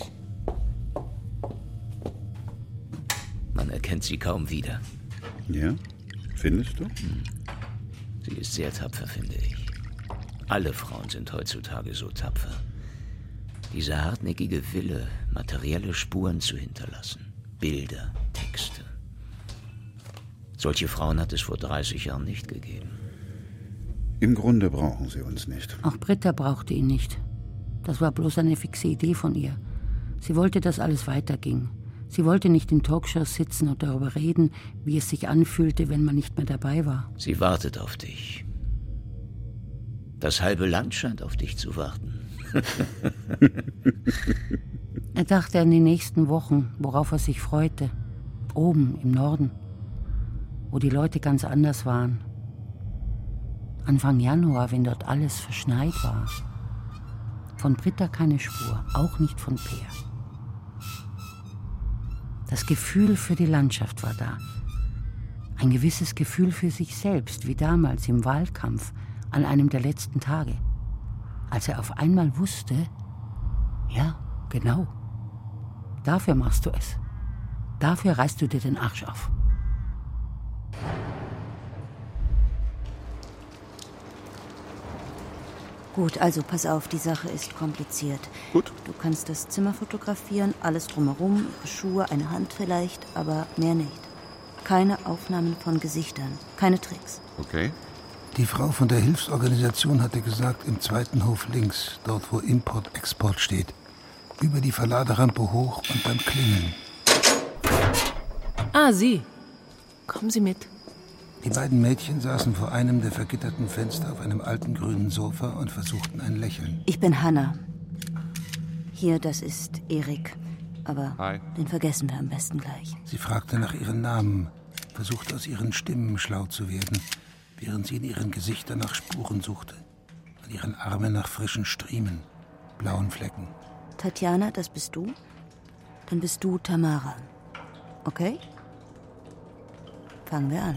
Speaker 15: Man erkennt sie kaum wieder.
Speaker 17: Ja? Findest du?
Speaker 15: Hm. Sie ist sehr tapfer, finde ich. Alle Frauen sind heutzutage so tapfer. Diese hartnäckige Wille, materielle Spuren zu hinterlassen. Bilder, Texte. Solche Frauen hat es vor dreißig Jahren nicht gegeben.
Speaker 17: Im Grunde brauchen sie uns nicht.
Speaker 8: Auch Britta brauchte ihn nicht. Das war bloß eine fixe Idee von ihr. Sie wollte, dass alles weiterging. Sie wollte nicht in Talkshows sitzen und darüber reden, wie es sich anfühlte, wenn man nicht mehr dabei war.
Speaker 15: Sie wartet auf dich. Das halbe Land scheint auf dich zu warten.
Speaker 8: Er dachte an die nächsten Wochen, worauf er sich freute. Oben im Norden, wo die Leute ganz anders waren. Anfang Januar, wenn dort alles verschneit war. Von Britta keine Spur, auch nicht von Peer. Das Gefühl für die Landschaft war da. Ein gewisses Gefühl für sich selbst, wie damals im Wahlkampf an einem der letzten Tage. Als er auf einmal wusste, ja, genau, dafür machst du es. Dafür reißt du dir den Arsch auf.
Speaker 4: Gut, also pass auf, die Sache ist kompliziert.
Speaker 17: Gut.
Speaker 4: Du kannst das Zimmer fotografieren, alles drumherum, ihre Schuhe, eine Hand vielleicht, aber mehr nicht. Keine Aufnahmen von Gesichtern, keine Tricks.
Speaker 17: Okay.
Speaker 2: Die Frau von der Hilfsorganisation hatte gesagt, im zweiten Hof links, dort wo Import-Export steht. Über die Verladerampe hoch und dann klingeln.
Speaker 11: Ah, Sie. Kommen Sie mit.
Speaker 2: Die beiden Mädchen saßen vor einem der vergitterten Fenster auf einem alten grünen Sofa und versuchten ein Lächeln.
Speaker 4: Ich bin Hanna. Hier, das ist Erik. Aber
Speaker 17: Hi.
Speaker 4: Den vergessen wir am besten gleich.
Speaker 2: Sie fragte nach ihren Namen, versuchte aus ihren Stimmen schlau zu werden, während sie in ihren Gesichtern nach Spuren suchte, an ihren Armen nach frischen Striemen, blauen Flecken.
Speaker 4: Tatjana, das bist du? Dann bist du Tamara. Okay? Fangen wir an.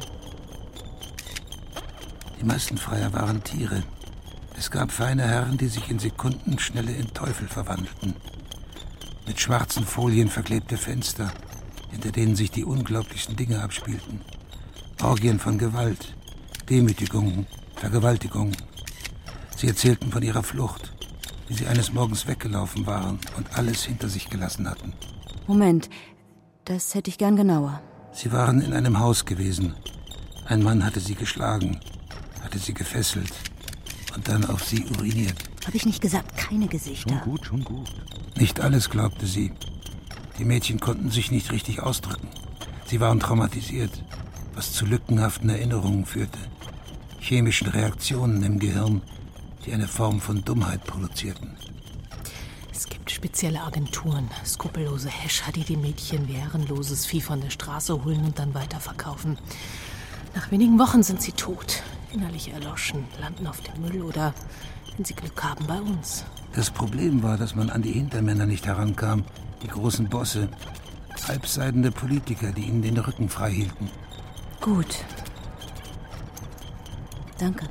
Speaker 2: Die meisten Freier waren Tiere. Es gab feine Herren, die sich in Sekundenschnelle in Teufel verwandelten. Mit schwarzen Folien verklebte Fenster, hinter denen sich die unglaublichsten Dinge abspielten. Orgien von Gewalt, Demütigungen, Vergewaltigung. Sie erzählten von ihrer Flucht, wie sie eines Morgens weggelaufen waren und alles hinter sich gelassen hatten.
Speaker 4: Moment, das hätte ich gern genauer.
Speaker 2: Sie waren in einem Haus gewesen. Ein Mann hatte sie geschlagen, hatte sie gefesselt und dann auf sie uriniert.
Speaker 4: Habe ich nicht gesagt, keine Gesichter?
Speaker 2: Schon gut, schon gut. Nicht alles glaubte sie. Die Mädchen konnten sich nicht richtig ausdrücken. Sie waren traumatisiert, was zu lückenhaften Erinnerungen führte. Chemischen Reaktionen im Gehirn, die eine Form von Dummheit produzierten.
Speaker 12: Es gibt spezielle Agenturen, skrupellose Häscher, die die Mädchen wie herrenloses Vieh von der Straße holen und dann weiterverkaufen. Nach wenigen Wochen sind sie tot, innerlich erloschen, landen auf dem Müll oder, wenn sie Glück haben, bei uns.
Speaker 2: Das Problem war, dass man an die Hintermänner nicht herankam, die großen Bosse, halbseidende Politiker, die ihnen den Rücken frei hielten.
Speaker 4: Gut. Danke.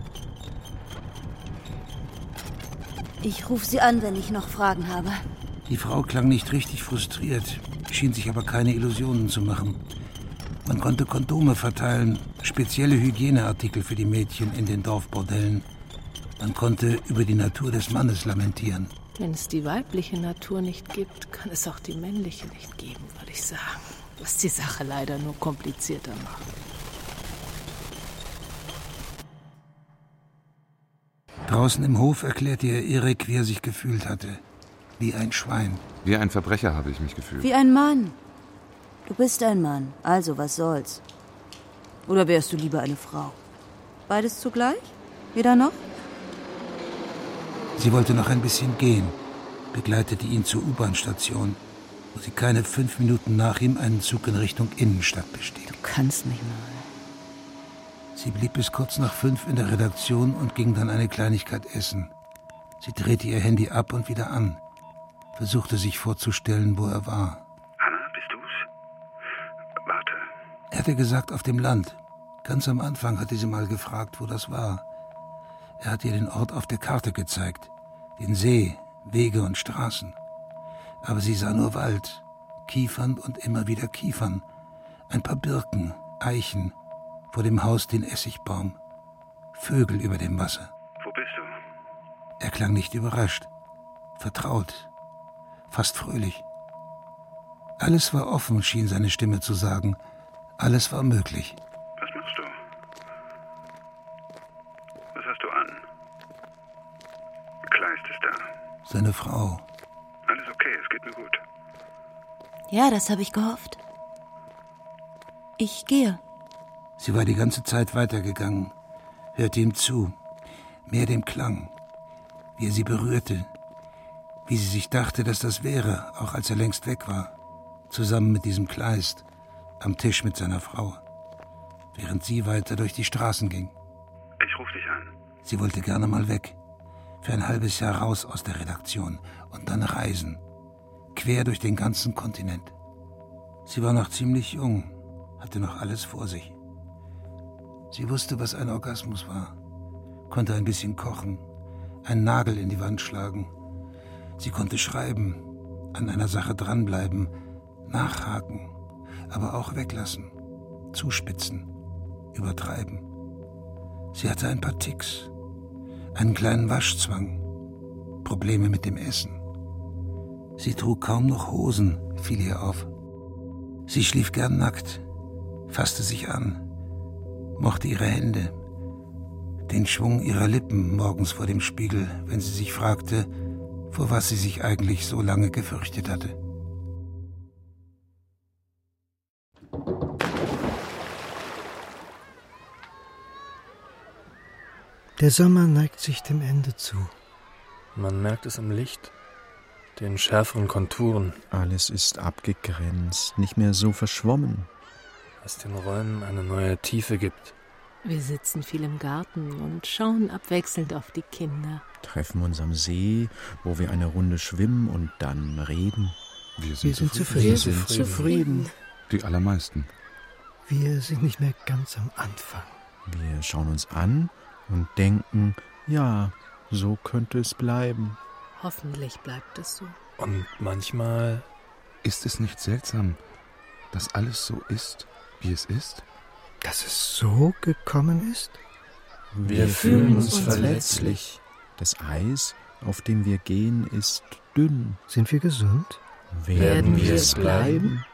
Speaker 4: Ich rufe Sie an, wenn ich noch Fragen habe.
Speaker 2: Die Frau klang nicht richtig frustriert, schien sich aber keine Illusionen zu machen. Man konnte Kondome verteilen, spezielle Hygieneartikel für die Mädchen in den Dorfbordellen. Man konnte über die Natur des Mannes lamentieren.
Speaker 12: Wenn es die weibliche Natur nicht gibt, kann es auch die männliche nicht geben, würde ich sagen. Was die Sache leider nur komplizierter macht.
Speaker 2: Draußen im Hof erklärte ihr Erik, wie er sich gefühlt hatte. Wie ein Schwein.
Speaker 17: Wie ein Verbrecher habe ich mich gefühlt.
Speaker 4: Wie ein Mann. Du bist ein Mann, also was soll's? Oder wärst du lieber eine Frau? Beides zugleich? Weder noch?
Speaker 2: Sie wollte noch ein bisschen gehen, begleitete ihn zur U-Bahn-Station, wo sie keine fünf Minuten nach ihm einen Zug in Richtung Innenstadt bestieg.
Speaker 4: Du kannst mich mal.
Speaker 2: Sie blieb bis kurz nach fünf in der Redaktion und ging dann eine Kleinigkeit essen. Sie drehte ihr Handy ab und wieder an, versuchte sich vorzustellen, wo er war.
Speaker 17: Hanna, bist du's? Warte.
Speaker 2: Er hatte gesagt, auf dem Land. Ganz am Anfang hatte sie mal gefragt, wo das war. Er hat ihr den Ort auf der Karte gezeigt, den See, Wege und Straßen. Aber sie sah nur Wald, Kiefern und immer wieder Kiefern, ein paar Birken, Eichen, vor dem Haus den Essigbaum, Vögel über dem Wasser.
Speaker 17: Wo bist du?
Speaker 2: Er klang nicht überrascht, vertraut, fast fröhlich. Alles war offen, schien seine Stimme zu sagen. Alles war möglich.
Speaker 17: Was machst du? Was hast du an? Kleist ist da.
Speaker 2: Seine Frau.
Speaker 17: Alles okay, es geht mir gut.
Speaker 4: Ja, das habe ich gehofft. Ich gehe.
Speaker 2: Sie war die ganze Zeit weitergegangen, hörte ihm zu, mehr dem Klang, wie er sie berührte, wie sie sich dachte, dass das wäre, auch als er längst weg war, zusammen mit diesem Kleist, am Tisch mit seiner Frau, während sie weiter durch die Straßen ging.
Speaker 17: Ich ruf dich an.
Speaker 2: Sie wollte gerne mal weg, für ein halbes Jahr raus aus der Redaktion und dann reisen, quer durch den ganzen Kontinent. Sie war noch ziemlich jung, hatte noch alles vor sich. Sie wusste, was ein Orgasmus war, konnte ein bisschen kochen, einen Nagel in die Wand schlagen. Sie konnte schreiben, an einer Sache dranbleiben, nachhaken, aber auch weglassen, zuspitzen, übertreiben. Sie hatte ein paar Ticks, einen kleinen Waschzwang, Probleme mit dem Essen. Sie trug kaum noch Hosen, fiel ihr auf. Sie schlief gern nackt, fasste sich an, mochte ihre Hände, den Schwung ihrer Lippen morgens vor dem Spiegel, wenn sie sich fragte, vor was sie sich eigentlich so lange gefürchtet hatte.
Speaker 22: Der Sommer neigt sich dem Ende zu.
Speaker 23: Man merkt es am Licht, den schärferen Konturen.
Speaker 24: Alles ist abgegrenzt, nicht mehr so verschwommen.
Speaker 23: Was den Räumen eine neue Tiefe gibt.
Speaker 12: Wir sitzen viel im Garten und schauen abwechselnd auf die Kinder.
Speaker 24: Treffen uns am See, wo wir eine Runde schwimmen und dann reden.
Speaker 17: Wir sind,
Speaker 22: wir sind zufrieden.
Speaker 24: Wir sind zufrieden.
Speaker 17: Die allermeisten.
Speaker 22: Wir sind nicht mehr ganz am Anfang.
Speaker 24: Wir schauen uns an und denken, ja, so könnte es bleiben.
Speaker 12: Hoffentlich bleibt es so.
Speaker 23: Und manchmal
Speaker 17: ist es nicht seltsam, dass alles so ist, wie es ist?
Speaker 22: Dass es so gekommen ist?
Speaker 24: Wir fühlen uns verletzlich. Das Eis, auf dem wir gehen, ist dünn.
Speaker 22: Sind wir gesund?
Speaker 24: Werden wir es bleiben?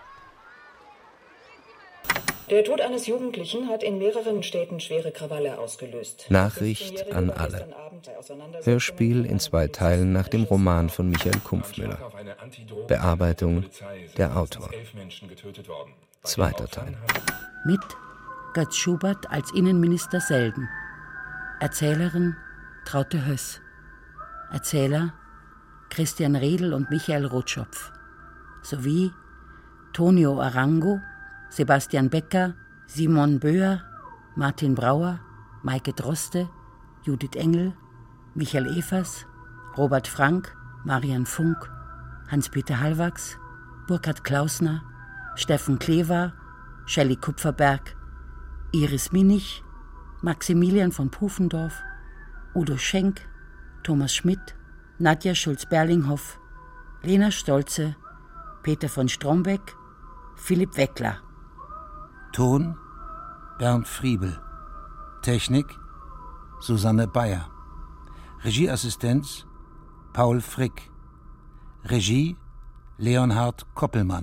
Speaker 6: Der Tod eines Jugendlichen hat in mehreren Städten schwere Krawalle ausgelöst.
Speaker 10: Nachricht an alle. Hörspiel in zwei Teilen nach dem Roman von Michael Kumpfmüller. Bearbeitung der Autor. Zweiter Teil.
Speaker 8: Mit Götz Schubert als Innenminister Selden. Erzählerin Traute Höss. Erzähler Christian Redl und Michael Rotschopf. Sowie Tonio Arango, Sebastian Becker, Simon Böer, Martin Brauer, Maike Droste, Judith Engel, Michael Evers, Robert Frank, Marian Funk, Hans-Peter Hallwachs, Burkhard Klausner, Steffen Klever, Shelley Kupferberg, Iris Minich, Maximilian von Pufendorf, Udo Schenk, Thomas Schmidt, Nadja Schulz-Berlinghoff, Lena Stolze, Peter von Strombeck, Philipp Weckler.
Speaker 2: Ton Bernd Friebel. Technik Susanne Bayer. Regieassistenz Paul Frick. Regie Leonhard Koppelmann.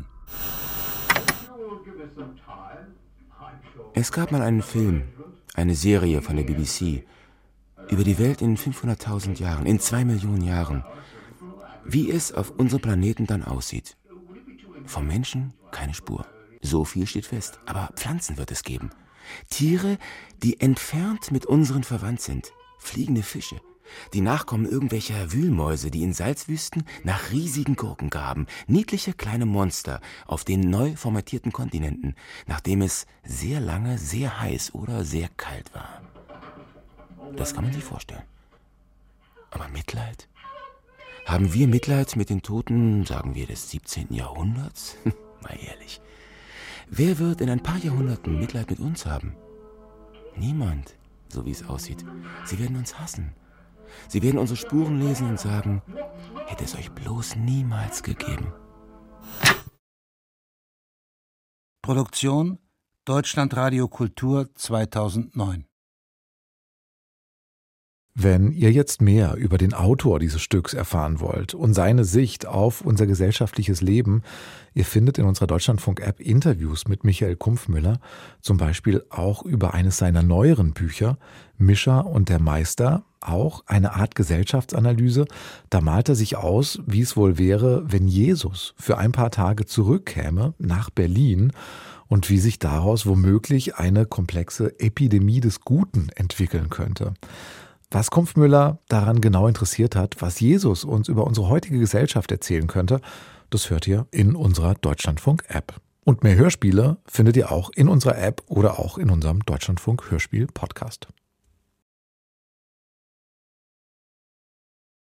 Speaker 14: Es gab mal einen Film, eine Serie von der B B C, über die Welt in fünfhunderttausend Jahren, in zwei Millionen Jahren. Wie es auf unserem Planeten dann aussieht. Vom Menschen keine Spur. So viel steht fest. Aber Pflanzen wird es geben. Tiere, die entfernt mit unseren verwandt sind. Fliegende Fische. Die Nachkommen irgendwelcher Wühlmäuse, die in Salzwüsten nach riesigen Gurken graben. Niedliche kleine Monster auf den neu formatierten Kontinenten, nachdem es sehr lange sehr heiß oder sehr kalt war. Das kann man sich vorstellen. Aber Mitleid? Haben wir Mitleid mit den Toten, sagen wir, des siebzehnten Jahrhunderts? Mal ehrlich. Wer wird in ein paar Jahrhunderten Mitleid mit uns haben? Niemand, so wie es aussieht. Sie werden uns hassen. Sie werden unsere Spuren lesen und sagen, hätte es euch bloß niemals gegeben.
Speaker 2: Produktion Deutschlandradio Kultur zweitausendneun.
Speaker 24: Wenn ihr jetzt mehr über den Autor dieses Stücks erfahren wollt und seine Sicht auf unser gesellschaftliches Leben, ihr findet in unserer Deutschlandfunk-App Interviews mit Michael Kumpfmüller, zum Beispiel auch über eines seiner neueren Bücher, Mischa und der Meister, auch eine Art Gesellschaftsanalyse. Da malt er sich aus, wie es wohl wäre, wenn Jesus für ein paar Tage zurückkäme nach Berlin und wie sich daraus womöglich eine komplexe Epidemie des Guten entwickeln könnte. Was Kumpfmüller daran genau interessiert hat, was Jesus uns über unsere heutige Gesellschaft erzählen könnte, das hört ihr in unserer Deutschlandfunk-App. Und mehr Hörspiele findet ihr auch in unserer App oder auch in unserem Deutschlandfunk-Hörspiel-Podcast.